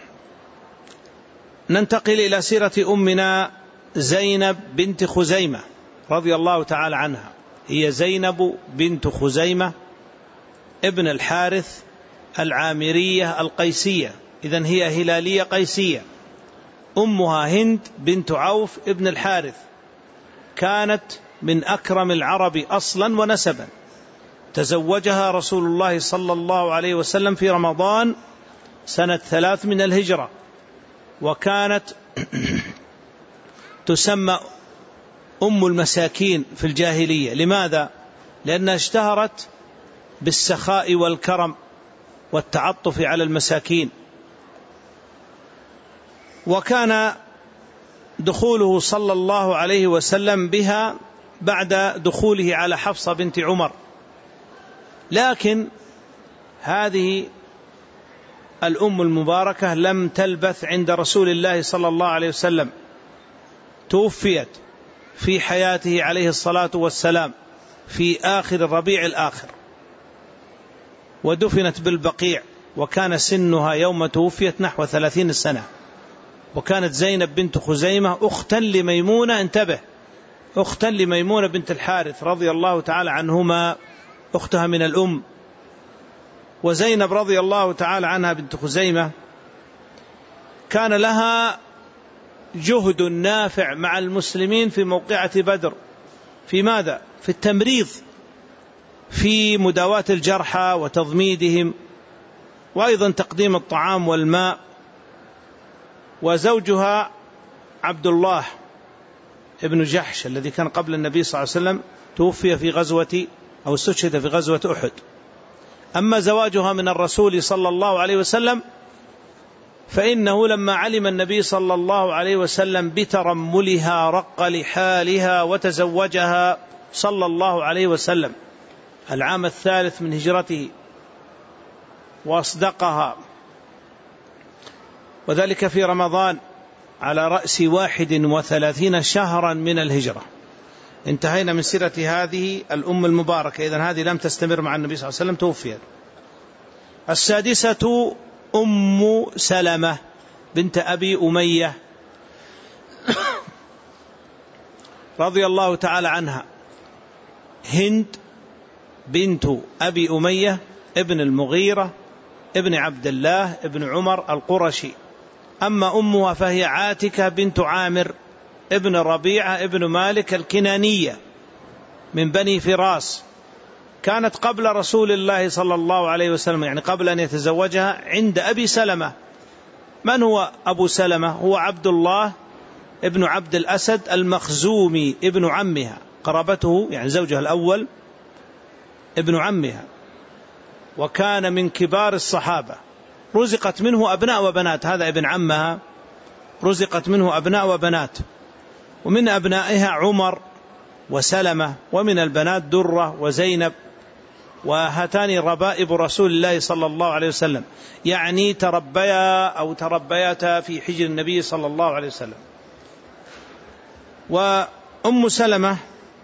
ننتقل إلى سيرة أمنا زينب بنت خزيمة رضي الله تعالى عنها. هي زينب بنت خزيمة ابن الحارث العامرية القيسية، إذن هي هلالية قيسية. أمها هند بنت عوف ابن الحارث، كانت من أكرم العرب أصلا ونسبا، تزوجها رسول الله صلى الله عليه وسلم في رمضان سنة ثلاث من الهجرة، وكانت تسمى أم المساكين في الجاهلية. لماذا؟ لأنها اشتهرت بالسخاء والكرم والتعطف على المساكين. وكان دخوله صلى الله عليه وسلم بها بعد دخوله على حفصة بنت عمر، لكن هذه الأم المباركة لم تلبث عند رسول الله صلى الله عليه وسلم، توفيت في حياته عليه الصلاة والسلام في آخر الربيع الآخر، ودفنت بالبقيع، وكان سنها يوم توفيت نحو ثلاثين سنة. وكانت زينب بنت خزيمة أختا لميمونة، انتبه، أختا لميمونة بنت الحارث رضي الله تعالى عنهما، أختها من الأم. وزينب رضي الله تعالى عنها بنت خزيمة كان لها جهد نافع مع المسلمين في موقعة بدر. في ماذا؟ في التمريض، في مداواة الجرحى وتضميدهم، وأيضا تقديم الطعام والماء. وزوجها عبد الله ابن جحش الذي كان قبل النبي صلى الله عليه وسلم توفي في غزوة أو استشهد في غزوة أحد. أما زواجها من الرسول صلى الله عليه وسلم فإنه لما علم النبي صلى الله عليه وسلم بترملها رق لحالها وتزوجها صلى الله عليه وسلم العام الثالث من هجرته وأصدقها، وذلك في رمضان على رأس واحد وثلاثين شهرا من الهجرة. انتهينا من سيرة هذه الأم المباركة، إذن هذه لم تستمر مع النبي صلى الله عليه وسلم، توفيت. السادسة أم سلمة بنت أبي أمية رضي الله تعالى عنها. هند بنت أبي أمية ابن المغيرة ابن عبد الله ابن عمر القرشي. أما أمها فهي عاتكة بنت عامر ابن ربيعة ابن مالك الكنانية من بني فراس، كانت قبل رسول الله صلى الله عليه وسلم، يعني قبل أن يتزوجها، عند أبي سلمة. من هو أبو سلمة؟ هو عبد الله ابن عبد الأسد المخزومي ابن عمها، قرابته يعني زوجها الأول ابن عمها، وكان من كبار الصحابة، رزقت منه أبناء وبنات. هذا ابن عمها رزقت منه أبناء وبنات، ومن أبنائها عمر وسلمة، ومن البنات درة وزينب، وهاتان ربائب رسول الله صلى الله عليه وسلم، يعني تربيا أو تربيتا في حجر النبي صلى الله عليه وسلم. وأم سلمة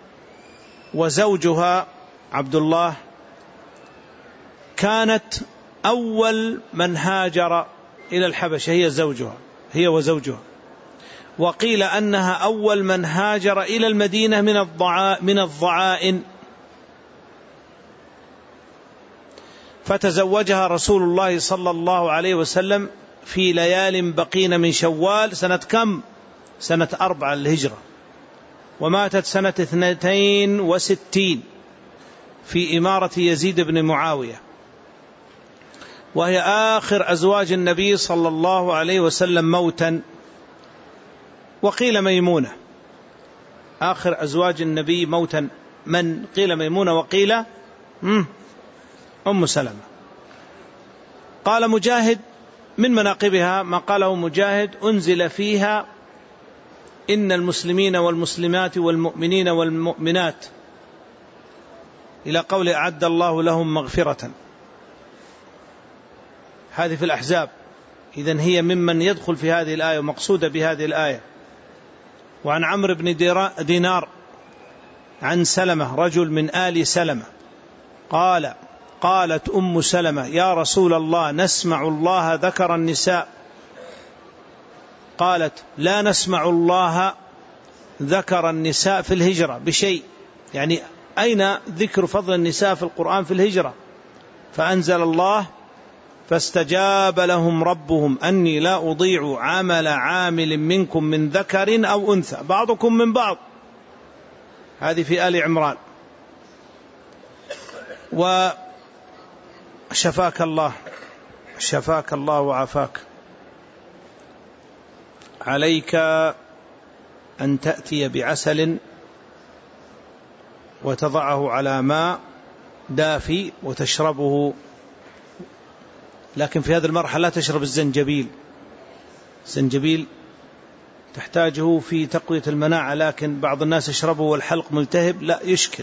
وزوجها عبد الله كانت أول من هاجر إلى الحبشة، هي زوجها هي وزوجها، وقيل أنها أول من هاجر إلى المدينة من الضعاء من الضعائن، فتزوجها رسول الله صلى الله عليه وسلم في ليال بقين من شوال سنة كم؟ سنة أربعة الهجرة، وماتت سنة اثنتين وستين في إمارة يزيد بن معاوية، وهي آخر أزواج النبي صلى الله عليه وسلم موتا. وقيل ميمونة آخر أزواج النبي موتا، من قيل ميمونة وقيل أم سلمة. قال مجاهد من مناقبها ما قاله مجاهد: أنزل فيها إن المسلمين والمسلمات والمؤمنين والمؤمنات، إلى قول أعد الله لهم مغفرة. هذه في الأحزاب، إذن هي ممن يدخل في هذه الآية ومقصودة بهذه الآية. وعن عمرو بن دينار عن سلمة رجل من آل سلمة قال: قالت أم سلمة: يا رسول الله، نسمع الله ذكر النساء. قالت: لا نسمع الله ذكر النساء في الهجرة بشيء، يعني أين ذكر فضل النساء في القرآن في الهجرة؟ فأنزل الله: فاستجاب لهم ربهم أني لا أضيع عمل عامل منكم من ذكر أو أنثى بعضكم من بعض. هذه في آل عمران. وشفاك الله شفاك الله وعافاك. عليك أن تأتي بعسل وتضعه على ماء دافي وتشربه، لكن في هذه المرحلة لا تشرب الزنجبيل، الزنجبيل تحتاجه في تقوية المناعة، لكن بعض الناس يشربه والحلق ملتهب، لا يشكل.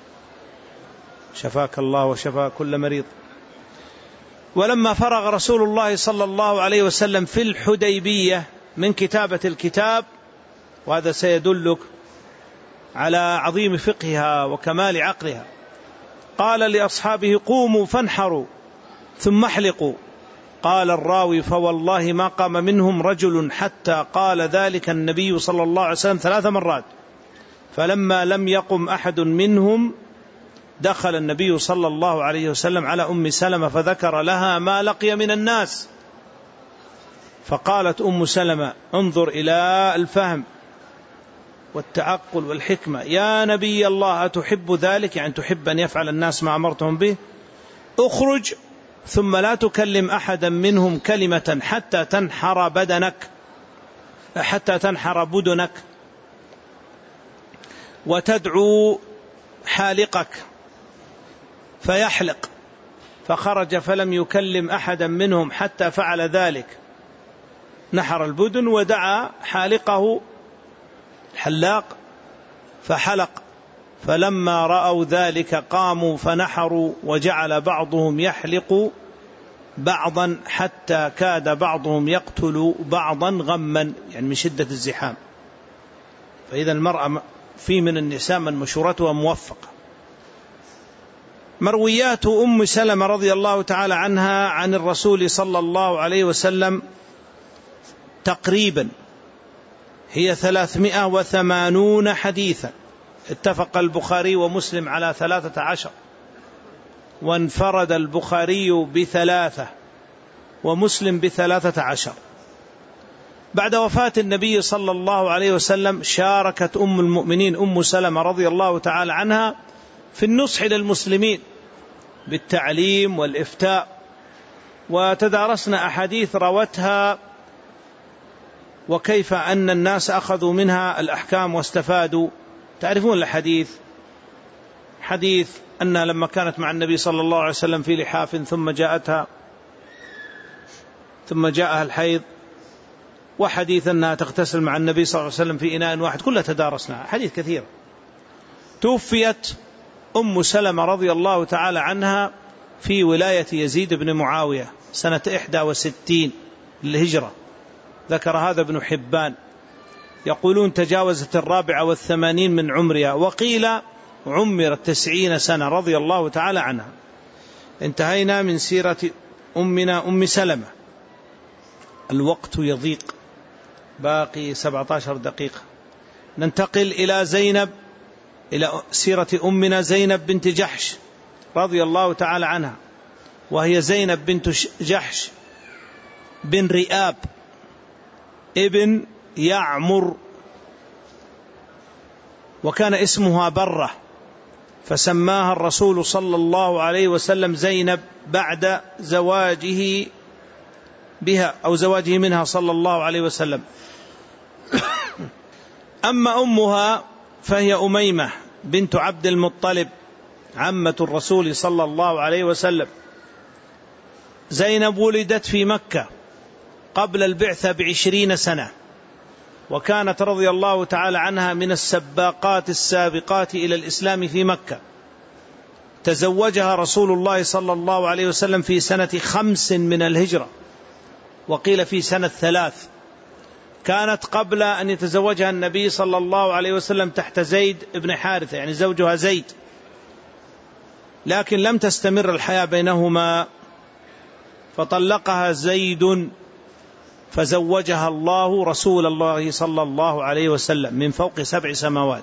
شفاك الله وشفا كل مريض. ولما فرغ رسول الله صلى الله عليه وسلم في الحديبية من كتابة الكتاب، وهذا سيدلك على عظيم فقهها وكمال عقلها، قال لأصحابه: قوموا فانحروا ثم احلقوا. قال الراوي: فوالله ما قام منهم رجل حتى قال ذلك النبي صلى الله عليه وسلم ثلاث مرات، فلما لم يقم أحد منهم دخل النبي صلى الله عليه وسلم على أم سلمة فذكر لها ما لقي من الناس، فقالت أم سلمة: انظر إلى الفهم والتعقل والحكمة، يا نبي الله، أتحب ذلك؟ يعني تحب أن يفعل الناس ما أمرتهم به؟ اخرج ثم لا تكلم أحدا منهم كلمة حتى تنحر بدنك حتى تنحر بدنك وتدعو حالقك فيحلق. فخرج فلم يكلم أحدا منهم حتى فعل ذلك، نحر البدن ودعا حالقه الحلاق فحلق. فلما رأوا ذلك قاموا فنحروا، وجعل بعضهم يحلق بعضا حتى كاد بعضهم يقتل بعضا غما، يعني من شدة الزحام. فإذا المرأة في من النساء من مشورتها موفقة. مرويات أم سلمة رضي الله تعالى عنها عن الرسول صلى الله عليه وسلم تقريبا هي ثلاثمائة وثمانون حديثا، اتفق البخاري ومسلم على ثلاثة عشر، وانفرد البخاري بثلاثة ومسلم بثلاثة عشر. بعد وفاة النبي صلى الله عليه وسلم شاركت أم المؤمنين أم سلمة رضي الله تعالى عنها في النصح للمسلمين بالتعليم والإفتاء، وتدارسنا أحاديث روتها وكيف أن الناس أخذوا منها الأحكام واستفادوا. تعرفون الحديث، حديث أنها لما كانت مع النبي صلى الله عليه وسلم في لحاف ثم جاءتها ثم جاءها الحيض، وحديث أنها تغتسل مع النبي صلى الله عليه وسلم في إناء واحد، كلها تدارسنا حديث كثير. توفيت أم سلمة رضي الله تعالى عنها في ولاية يزيد بن معاوية سنة إحدى وستين للهجرة، ذكر هذا ابن حبان، يقولون تجاوزت الرابعة والثمانين من عمرها، وقيل عمرت تسعين سنة رضي الله تعالى عنها. انتهينا من سيرة أمنا أم سلمة. الوقت يضيق، باقي سبعة عشر دقيقة. ننتقل إلى زينب، إلى سيرة أمنا زينب بنت جحش رضي الله تعالى عنها، وهي زينب بنت جحش بن رئاب ابن يعمر، وكان اسمها برة، فسماها الرسول صلى الله عليه وسلم زينب بعد زواجه بها أو زواجه منها صلى الله عليه وسلم. أما أمها فهي أميمة بنت عبد المطلب عمة الرسول صلى الله عليه وسلم. زينب ولدت في مكة قبل البعثة بعشرين سنة، وكانت رضي الله تعالى عنها من السباقات السابقات إلى الإسلام في مكة. تزوجها رسول الله صلى الله عليه وسلم في سنة خمس من الهجرة، وقيل في سنة ثلاث. كانت قبل أن يتزوجها النبي صلى الله عليه وسلم تحت زيد بن حارثة، يعني زوجها زيد، لكن لم تستمر الحياة بينهما، فطلقها زيد فزوجها الله رسول الله صلى الله عليه وسلم من فوق سبع سماوات.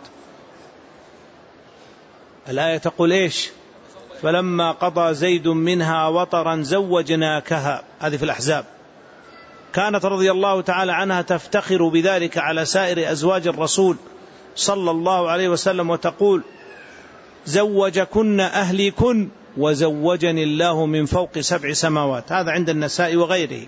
الآية تقول إيش؟ فلما قضى زيد منها وطرا زوجناكها، هذه في الأحزاب. كانت رضي الله تعالى عنها تفتخر بذلك على سائر أزواج الرسول صلى الله عليه وسلم، وتقول زوجكن أهلكن وزوجني الله من فوق سبع سماوات. هذا عند النساء وغيره.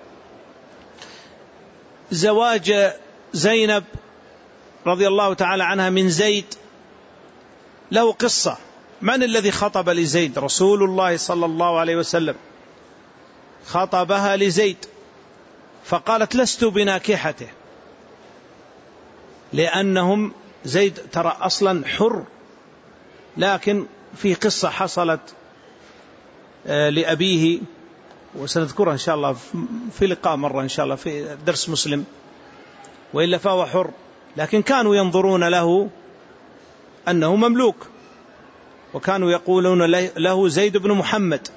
زواج زينب رضي الله تعالى عنها من زيد له قصة. من الذي خطب لزيد؟ رسول الله صلى الله عليه وسلم خطبها لزيد، فقالت لست بناكحته، لأنهم زيد ترى أصلا حر، لكن في قصة حصلت لأبيه وسنذكرها إن شاء الله في لقاء مرة إن شاء الله في درس مسلم، وإلا فهو حر، لكن كانوا ينظرون له أنه مملوك، وكانوا يقولون له زيد بن محمد.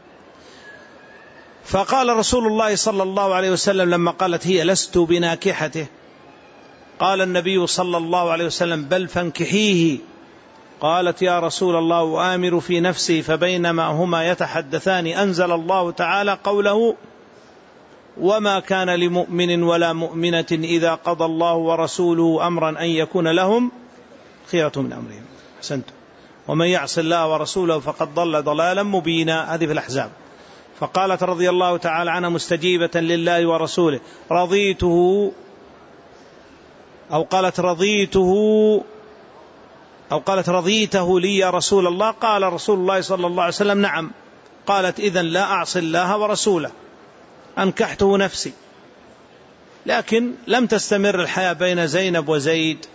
فقال رسول الله صلى الله عليه وسلم لما قالت هي لست بناكحته، قال النبي صلى الله عليه وسلم بل فانكحيه. قالت يا رسول الله وآمر في نفسي، فبينما هما يتحدثان أنزل الله تعالى قوله وما كان لمؤمن ولا مؤمنة إذا قضى الله ورسوله أمرا أن يكون لهم خيرة من أمرهم. أحسنتم. ومن يعص الله ورسوله فقد ضل ضلالا مبينا. هذه في الأحزاب. فقالت رضي الله تعالى عنها مستجيبة لله ورسوله رضيته، أو قالت رضيته أو قالت رضيته لي يا رسول الله؟ قال رسول الله صلى الله عليه وسلم نعم. قالت إذن لا أعصي الله ورسوله، أنكحته نفسي. لكن لم تستمر الحياة بين زينب وزيد،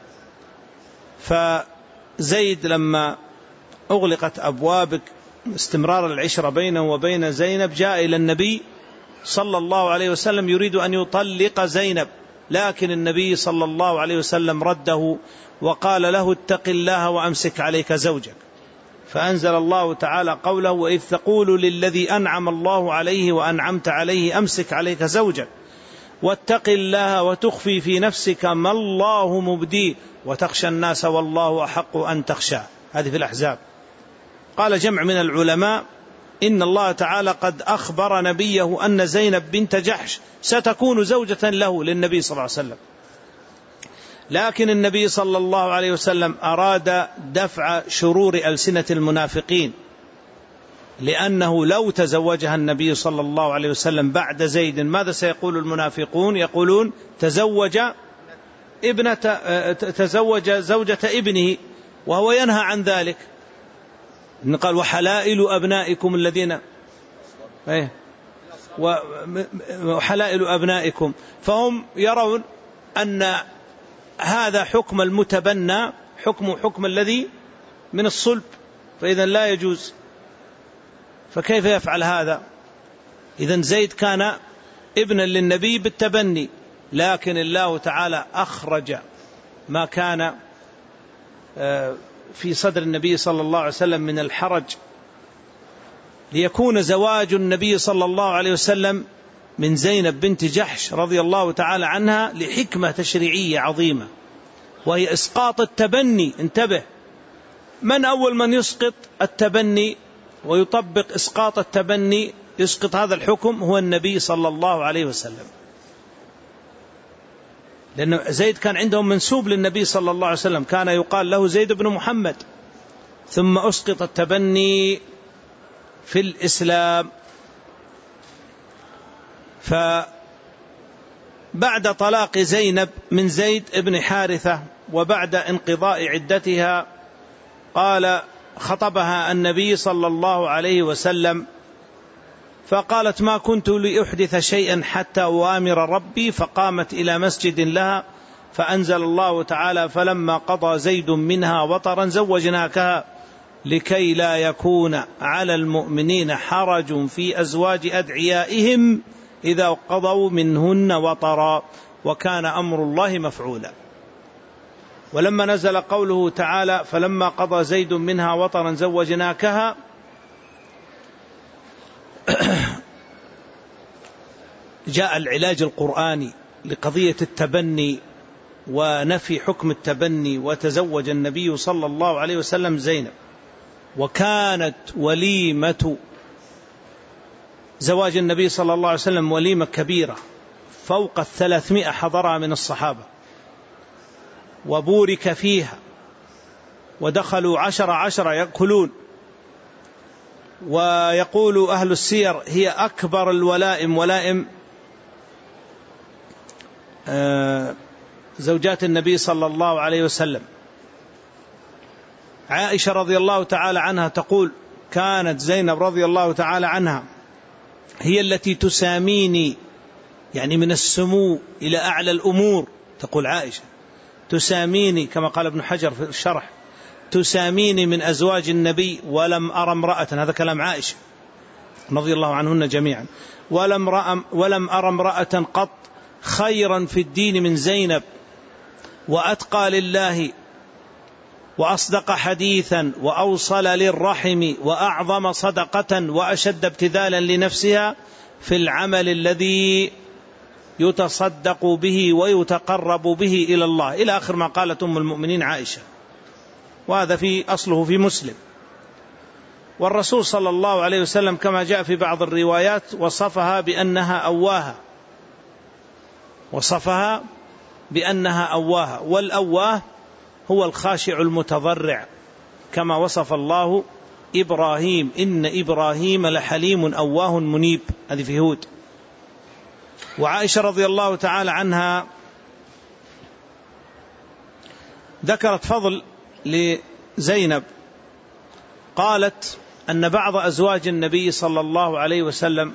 فزيد لما أغلقت أبواب استمرار العشرة بينه وبين زينب جاء إلى النبي صلى الله عليه وسلم يريد أن يطلق زينب، لكن النبي صلى الله عليه وسلم رده وقال له اتق الله وأمسك عليك زوجك. فأنزل الله تعالى قوله وإذ تقول للذي أنعم الله عليه وأنعمت عليه أمسك عليك زوجك واتق الله وتخفي في نفسك ما الله مبديه وتخشى الناس والله أحق أن تخشى. هذه في الأحزاب. قال جمع من العلماء إن الله تعالى قد أخبر نبيه أن زينب بنت جحش ستكون زوجة له للنبي صلى الله عليه وسلم، لكن النبي صلى الله عليه وسلم أراد دفع شرور ألسنة المنافقين لأنه لو تزوجها النبي صلى الله عليه وسلم بعد زيد ماذا سيقول المنافقون؟ يقولون تزوج ابنة تزوج زوجة ابنه، وهو ينهى عن ذلك. قال وحلائل أبنائكم الذين وحلائل أبنائكم، فهم يرون أن هذا حكم المتبنى حكم حكم الذي من الصلب، فإذا لا يجوز، فكيف يفعل هذا؟ إذن زيد كان ابنا للنبي بالتبني، لكن الله تعالى أخرج ما كان في صدر النبي صلى الله عليه وسلم من الحرج ليكون زواج النبي صلى الله عليه وسلم من زينب بنت جحش رضي الله تعالى عنها لحكمة تشريعية عظيمة، وهي إسقاط التبني. انتبه، من أول من يسقط التبني ويطبق إسقاط التبني يسقط هذا الحكم؟ هو النبي صلى الله عليه وسلم، لأن زيد كان عندهم منسوب للنبي صلى الله عليه وسلم، كان يقال له زيد بن محمد، ثم أسقط التبني في الإسلام. فبعد طلاق زينب من زيد بن حارثة وبعد انقضاء عدتها قال خطبها النبي صلى الله عليه وسلم فقالت ما كنت لأحدث شيئا حتى أوامر ربي، فقامت إلى مسجد لها فأنزل الله تعالى فلما قضى زيد منها وطرا زوجناكها لكي لا يكون على المؤمنين حرج في أزواج أدعيائهم إذا قضوا منهن وطرا وكان أمر الله مفعولا. ولما نزل قوله تعالى فلما قضى زيد منها وطرا زوجناكها جاء العلاج القرآني لقضية التبني ونفي حكم التبني، وتزوج النبي صلى الله عليه وسلم زينب، وكانت وليمة زواج النبي صلى الله عليه وسلم وليمة كبيرة فوق الثلاثمائة حضرها من الصحابة، وبورك فيها ودخلوا عشر عشر يأكلون. ويقول أهل السير هي أكبر الولائم، ولائم زوجات النبي صلى الله عليه وسلم. عائشة رضي الله تعالى عنها تقول كانت زينب رضي الله تعالى عنها هي التي تساميني، يعني من السمو إلى أعلى الأمور، تقول عائشة تساميني كما قال ابن حجر في الشرح تساميني من أزواج النبي ولم أرى امرأة، هذا كلام عائشة رضي الله عنهن جميعا، ولم, رأى ولم أرى امرأة قط خيرا في الدين من زينب، وأتقى لله وأصدق حديثا وأوصل للرحم وأعظم صدقة وأشد ابتذالا لنفسها في العمل الذي يتصدق به ويتقرب به إلى الله، إلى آخر ما قالت أم المؤمنين عائشة، وهذا في أصله في مسلم. والرسول صلى الله عليه وسلم كما جاء في بعض الروايات وصفها بأنها أواها، وصفها بأنها أواها، والأواه هو الخاشع المتضرع، كما وصف الله إبراهيم إن إبراهيم لحليم أواه منيب، هذه في هود. وعائشة رضي الله تعالى عنها ذكرت فضل لزينب، قالت أن بعض أزواج النبي صلى الله عليه وسلم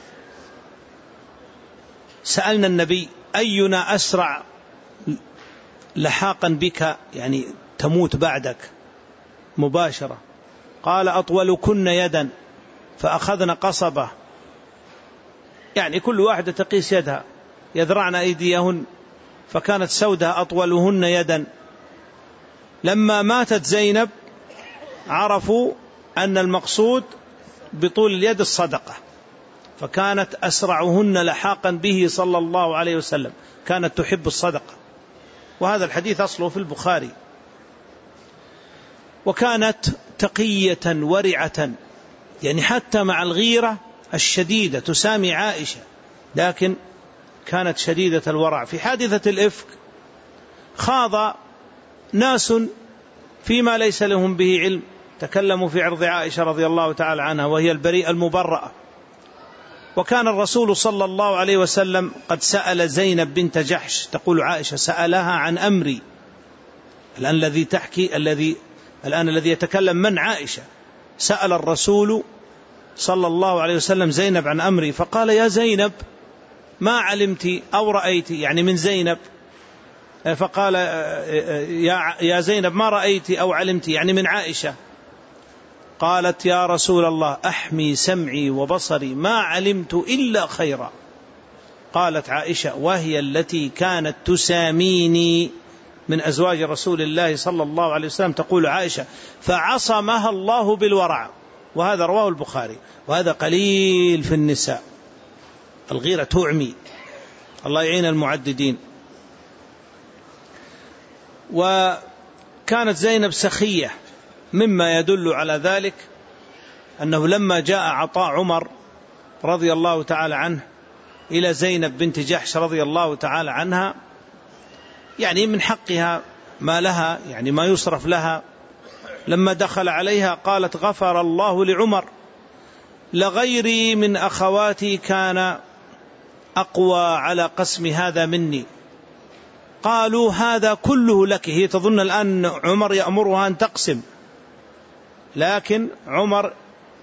سألنا النبي أينا أسرع لحاقا بك، يعني تموت بعدك مباشرة، قال أطولكن يدا، فأخذنا قصبة، يعني كل واحدة تقيس يدها، يذرعن أيديهن، فكانت سودها أطولهن يدا. لما ماتت زينب عرفوا أن المقصود بطول اليد الصدقة، فكانت أسرعهن لحاقا به صلى الله عليه وسلم، كانت تحب الصدقة، وهذا الحديث أصله في البخاري. وكانت تقية ورعة، يعني حتى مع الغيرة الشديدة تسامي عائشة، لكن كانت شديدة الورع. في حادثة الإفك خاض ناس فيما ليس لهم به علم، تكلموا في عرض عائشة رضي الله تعالى عنها وهي البريئة المبرأة. وكان الرسول صلى الله عليه وسلم قد سأل زينب بنت جحش، تقول عائشة سألها عن أمري. الآن الذي تحكي الذي الآن الذي يتكلم من؟ عائشة. سأل الرسول صلى الله عليه وسلم زينب عن أمري، فقال يا زينب ما علمت أو رأيت، يعني من زينب. فقال يا زينب ما رأيت أو علمت، يعني من عائشة. قالت يا رسول الله أحمي سمعي وبصري ما علمت إلا خيرا. قالت عائشة وهي التي كانت تساميني من أزواج رسول الله صلى الله عليه وسلم، تقول عائشة فعصمها الله بالورع. وهذا رواه البخاري. وهذا قليل في النساء، الغيرة تعمي، الله يعين المعددين. وكانت زينب سخية، مما يدل على ذلك أنه لما جاء عطاء عمر رضي الله تعالى عنه إلى زينب بنت جحش رضي الله تعالى عنها، يعني من حقها ما لها، يعني ما يصرف لها. لما دخل عليها قالت غفر الله لعمر، لغيري من أخواتي كان أقوى على قسم هذا مني. قالوا هذا كله لك. هي تظن الآن عمر يأمرها أن تقسم، لكن عمر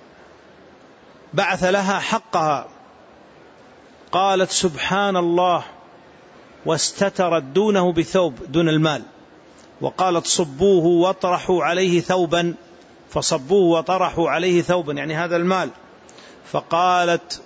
بعث لها حقها. قالت سبحان الله، واستترت دونه بثوب دون المال. وقالت صبوه واطرحوا عليه ثوبا، فصبوه وطرحوا عليه ثوبا، يعني هذا المال. فقالت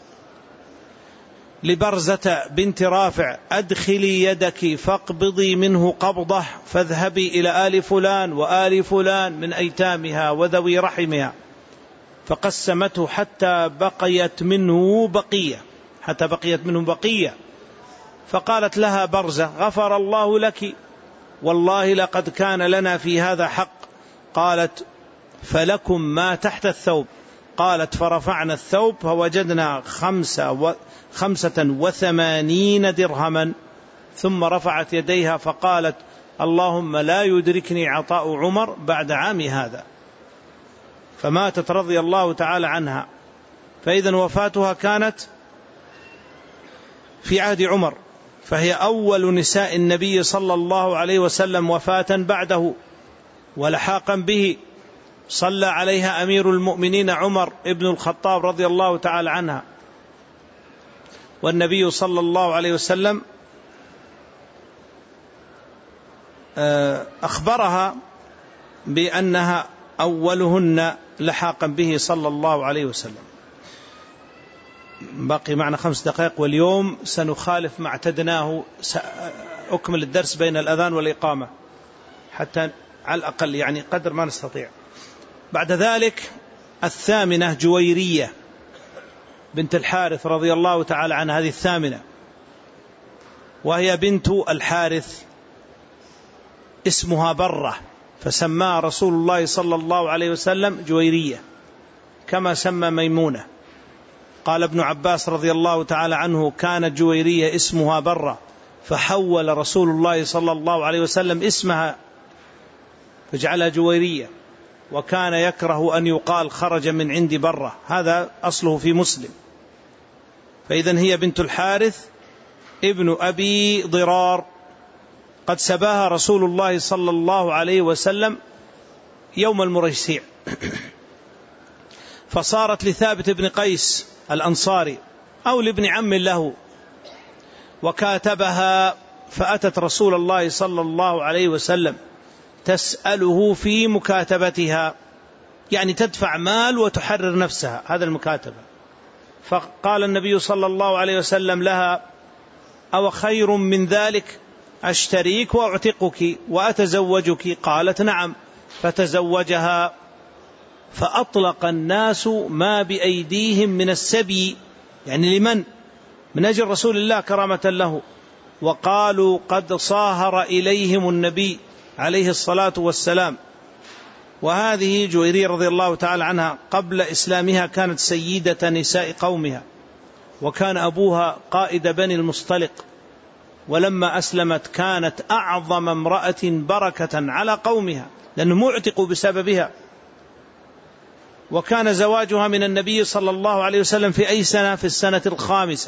لبرزة بنت رافع أدخلي يدك فاقبضي منه قبضة، فاذهبي إلى آل فلان وآل فلان من أيتامها وذوي رحمها. فقسمته حتى بقيت منه بقية، حتى بقيت منه بقية. فقالت لها برزة غفر الله لك، والله لقد كان لنا في هذا حق. قالت فلكم ما تحت الثوب. قالت فرفعنا الثوب فوجدنا خمسة, و خمسة وثمانين درهما. ثم رفعت يديها فقالت اللهم لا يدركني عطاء عمر بعد عام هذا. فماتت رضي الله تعالى عنها. فإذا وفاتها كانت في عهد عمر، فهي أول نساء النبي صلى الله عليه وسلم وفاة بعده ولحاقا به. صلى عليها أمير المؤمنين عمر ابن الخطاب رضي الله تعالى عنها، والنبي صلى الله عليه وسلم أخبرها بأنها أولهن لحاقا به صلى الله عليه وسلم. باقي معنا خمس دقائق، واليوم سنخالف ما اعتدناه، أكمل الدرس بين الأذان والإقامة حتى على الأقل يعني قدر ما نستطيع. بعد ذلك الثامنة جويرية بنت الحارث رضي الله تعالى عنها، هذه الثامنة، وهي بنت الحارث اسمها برة، فسماها رسول الله صلى الله عليه وسلم جويرية كما سمى ميمونة. قال ابن عباس رضي الله تعالى عنه كانت جويرية اسمها برة، فحول رسول الله صلى الله عليه وسلم اسمها فجعلها جويرية، وكان يكره أن يقال خرج من عند برة، هذا أصله في مسلم. فإذن هي بنت الحارث ابن أبي ضرار، قد سباها رسول الله صلى الله عليه وسلم يوم المريسيع، فصارت لثابت بن قيس الأنصاري أو لابن عم له، وكاتبها فأتت رسول الله صلى الله عليه وسلم تسأله في مكاتبتها، يعني تدفع مال وتحرر نفسها، هذا المكاتبة. فقال النبي صلى الله عليه وسلم لها أو خير من ذلك أشتريك وأعتقك وأتزوجك؟ قالت نعم، فتزوجها. فأطلق الناس ما بأيديهم من السبي، يعني لمن؟ من أجل رسول الله كرامة له. وقالوا قد صاهر إليهم النبي عليه الصلاة والسلام. وهذه جويرية رضي الله تعالى عنها قبل إسلامها كانت سيدة نساء قومها، وكان أبوها قائد بني المصطلق، ولما أسلمت كانت أعظم امرأة بركة على قومها، لأنه معتق بسببها. وكان زواجها من النبي صلى الله عليه وسلم في أي سنة؟ في السنة الخامسة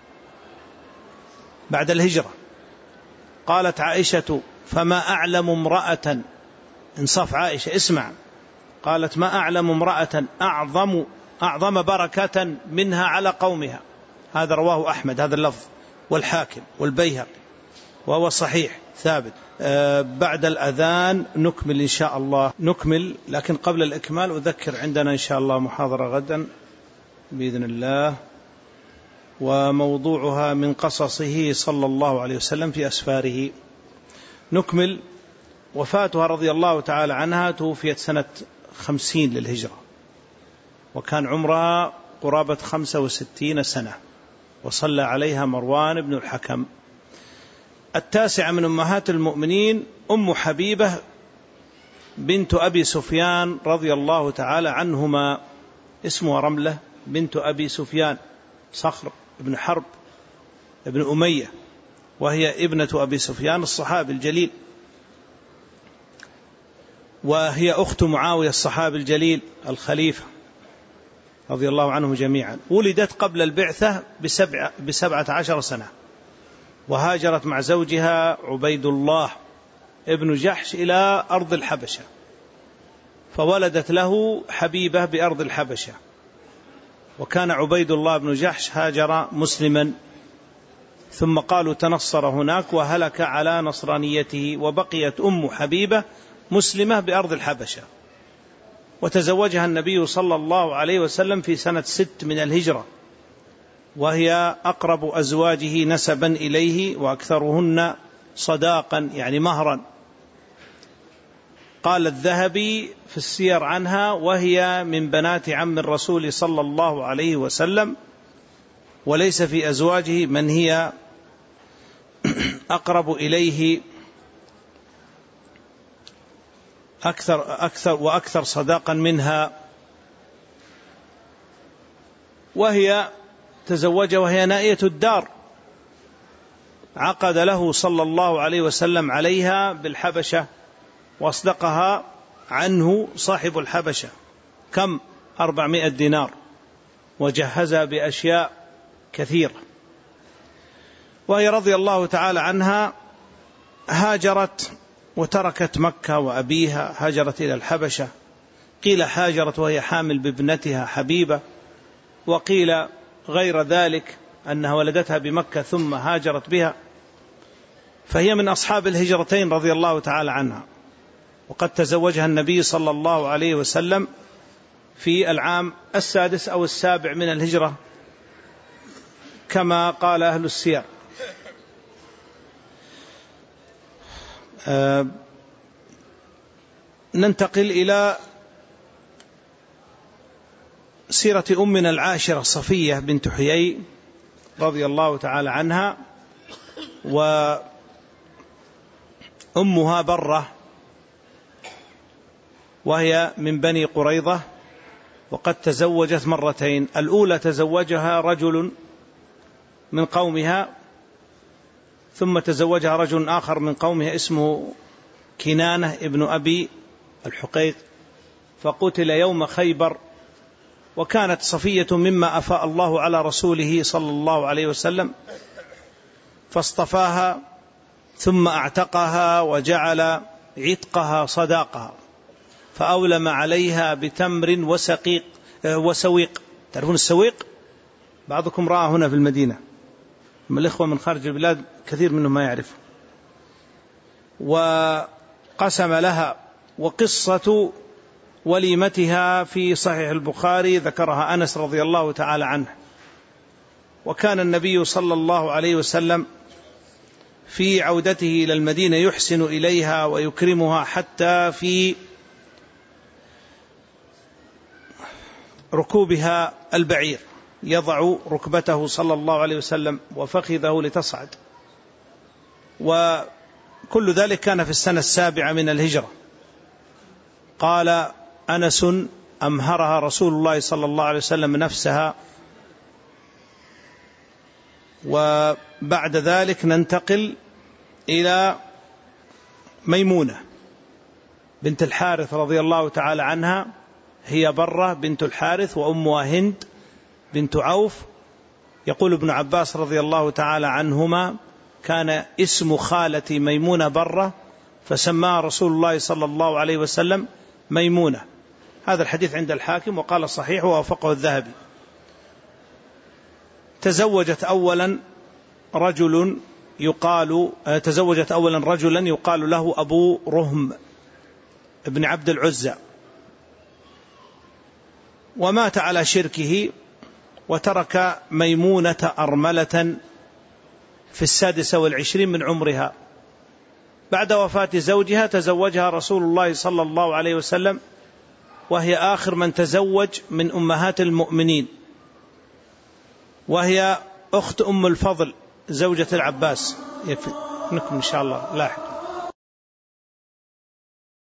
بعد الهجرة. قالت عائشة: فما أعلم امرأة، انصاف عائشة، اسمع، قالت: ما أعلم امرأة أعظم أعظم بركة منها على قومها. هذا رواه أحمد، هذا اللفظ، والحاكم والبيهقي، وهو صحيح ثابت. أه بعد الأذان نكمل إن شاء الله، نكمل. لكن قبل الإكمال أذكر عندنا إن شاء الله محاضرة غدا بإذن الله، وموضوعها من قصصه صلى الله عليه وسلم في أسفاره. نكمل. وفاتها رضي الله تعالى عنها توفيت سنة خمسين للهجرة، وكان عمرها قرابة خمسة وستين سنة، وصلى عليها مروان بن الحكم. التاسعة من أمهات المؤمنين أم حبيبة بنت أبي سفيان رضي الله تعالى عنهما، اسمها رملة بنت أبي سفيان صخر بن حرب بن أمية، وهي ابنة أبي سفيان الصحابي الجليل، وهي أخت معاوية الصحابي الجليل الخليفة رضي الله عنهم جميعا. ولدت قبل البعثة بسبع بسبعة عشر سنة، وهاجرت مع زوجها عبيد الله ابن جحش إلى أرض الحبشة، فولدت له حبيبة بأرض الحبشة. وكان عبيد الله بن جحش هاجر مسلما، ثم قالوا تنصر هناك وهلك على نصرانيته، وبقيت أم حبيبة مسلمة بأرض الحبشة. وتزوجها النبي صلى الله عليه وسلم في سنة ست من الهجرة، وهي أقرب أزواجه نسبا إليه وأكثرهن صداقا، يعني مهرا. قال الذهبي في السير عنها: وهي من بنات عم الرسول صلى الله عليه وسلم، وليس في أزواجه من هي أقرب إليه أكثر أكثر وأكثر صداقا منها. وهي تزوج وهي نائية الدار، عقد له صلى الله عليه وسلم عليها بالحبشة، واصدقها عنه صاحب الحبشة كم أربعمائة دينار، وجهزها بأشياء كثيرة. وهي رضي الله تعالى عنها هاجرت وتركت مكة وأبيها، هاجرت إلى الحبشة. قيل هاجرت وهي حامل بابنتها حبيبة، وقيل غير ذلك أنها ولدتها بمكة ثم هاجرت بها. فهي من أصحاب الهجرتين رضي الله تعالى عنها. وقد تزوجها النبي صلى الله عليه وسلم في العام السادس أو السابع من الهجرة كما قال أهل السير. أه ننتقل إلى سيرة أمنا العاشرة صفية بنت حيي رضي الله تعالى عنها، وأمها برة، وهي من بني قريظة، وقد تزوجت مرتين. الأولى تزوجها رجل من قومها، ثم تزوجها رجل آخر من قومها اسمه كنانة ابن أبي الحقيق، فقتل يوم خيبر. وكانت صفية مما أفاء الله على رسوله صلى الله عليه وسلم، فاصطفاها ثم اعتقها وجعل عتقها صداقها، فأولم عليها بتمر وسقيق وسويق. تعرفون السويق؟ بعضكم رأى هنا في المدينة، أما الإخوة من خارج البلاد كثير منهم ما يعرف. وقسم لها. وقصة وليمتها في صحيح البخاري ذكرها أنس رضي الله تعالى عنه. وكان النبي صلى الله عليه وسلم في عودته إلى المدينة يحسن إليها ويكرمها، حتى في ركوبها البعير يضع ركبته صلى الله عليه وسلم وفخذه لتصعد. وكل ذلك كان في السنة السابعة من الهجرة. قال أنس: أمهرها رسول الله صلى الله عليه وسلم نفسها. وبعد ذلك ننتقل إلى ميمونة بنت الحارث رضي الله تعالى عنها، هي برة بنت الحارث وأمها هند بنت عوف. يقول ابن عباس رضي الله تعالى عنهما: كان اسم خالتي ميمونة برة، فسماها رسول الله صلى الله عليه وسلم ميمونة. هذا الحديث عند الحاكم وقال الصحيح ووافقه الذهبي. تزوجت أولا رجل يقال تزوجت أولا رجلا يقال له أبو رهم ابن عبد العزى، ومات على شركه، وترك ميمونة أرملة في السادسة والعشرين من عمرها. بعد وفاة زوجها تزوجها رسول الله صلى الله عليه وسلم، وهي آخر من تزوج من أمهات المؤمنين، وهي أخت أم الفضل زوجة العباس. يكفي نكمل إن شاء الله لاحقا.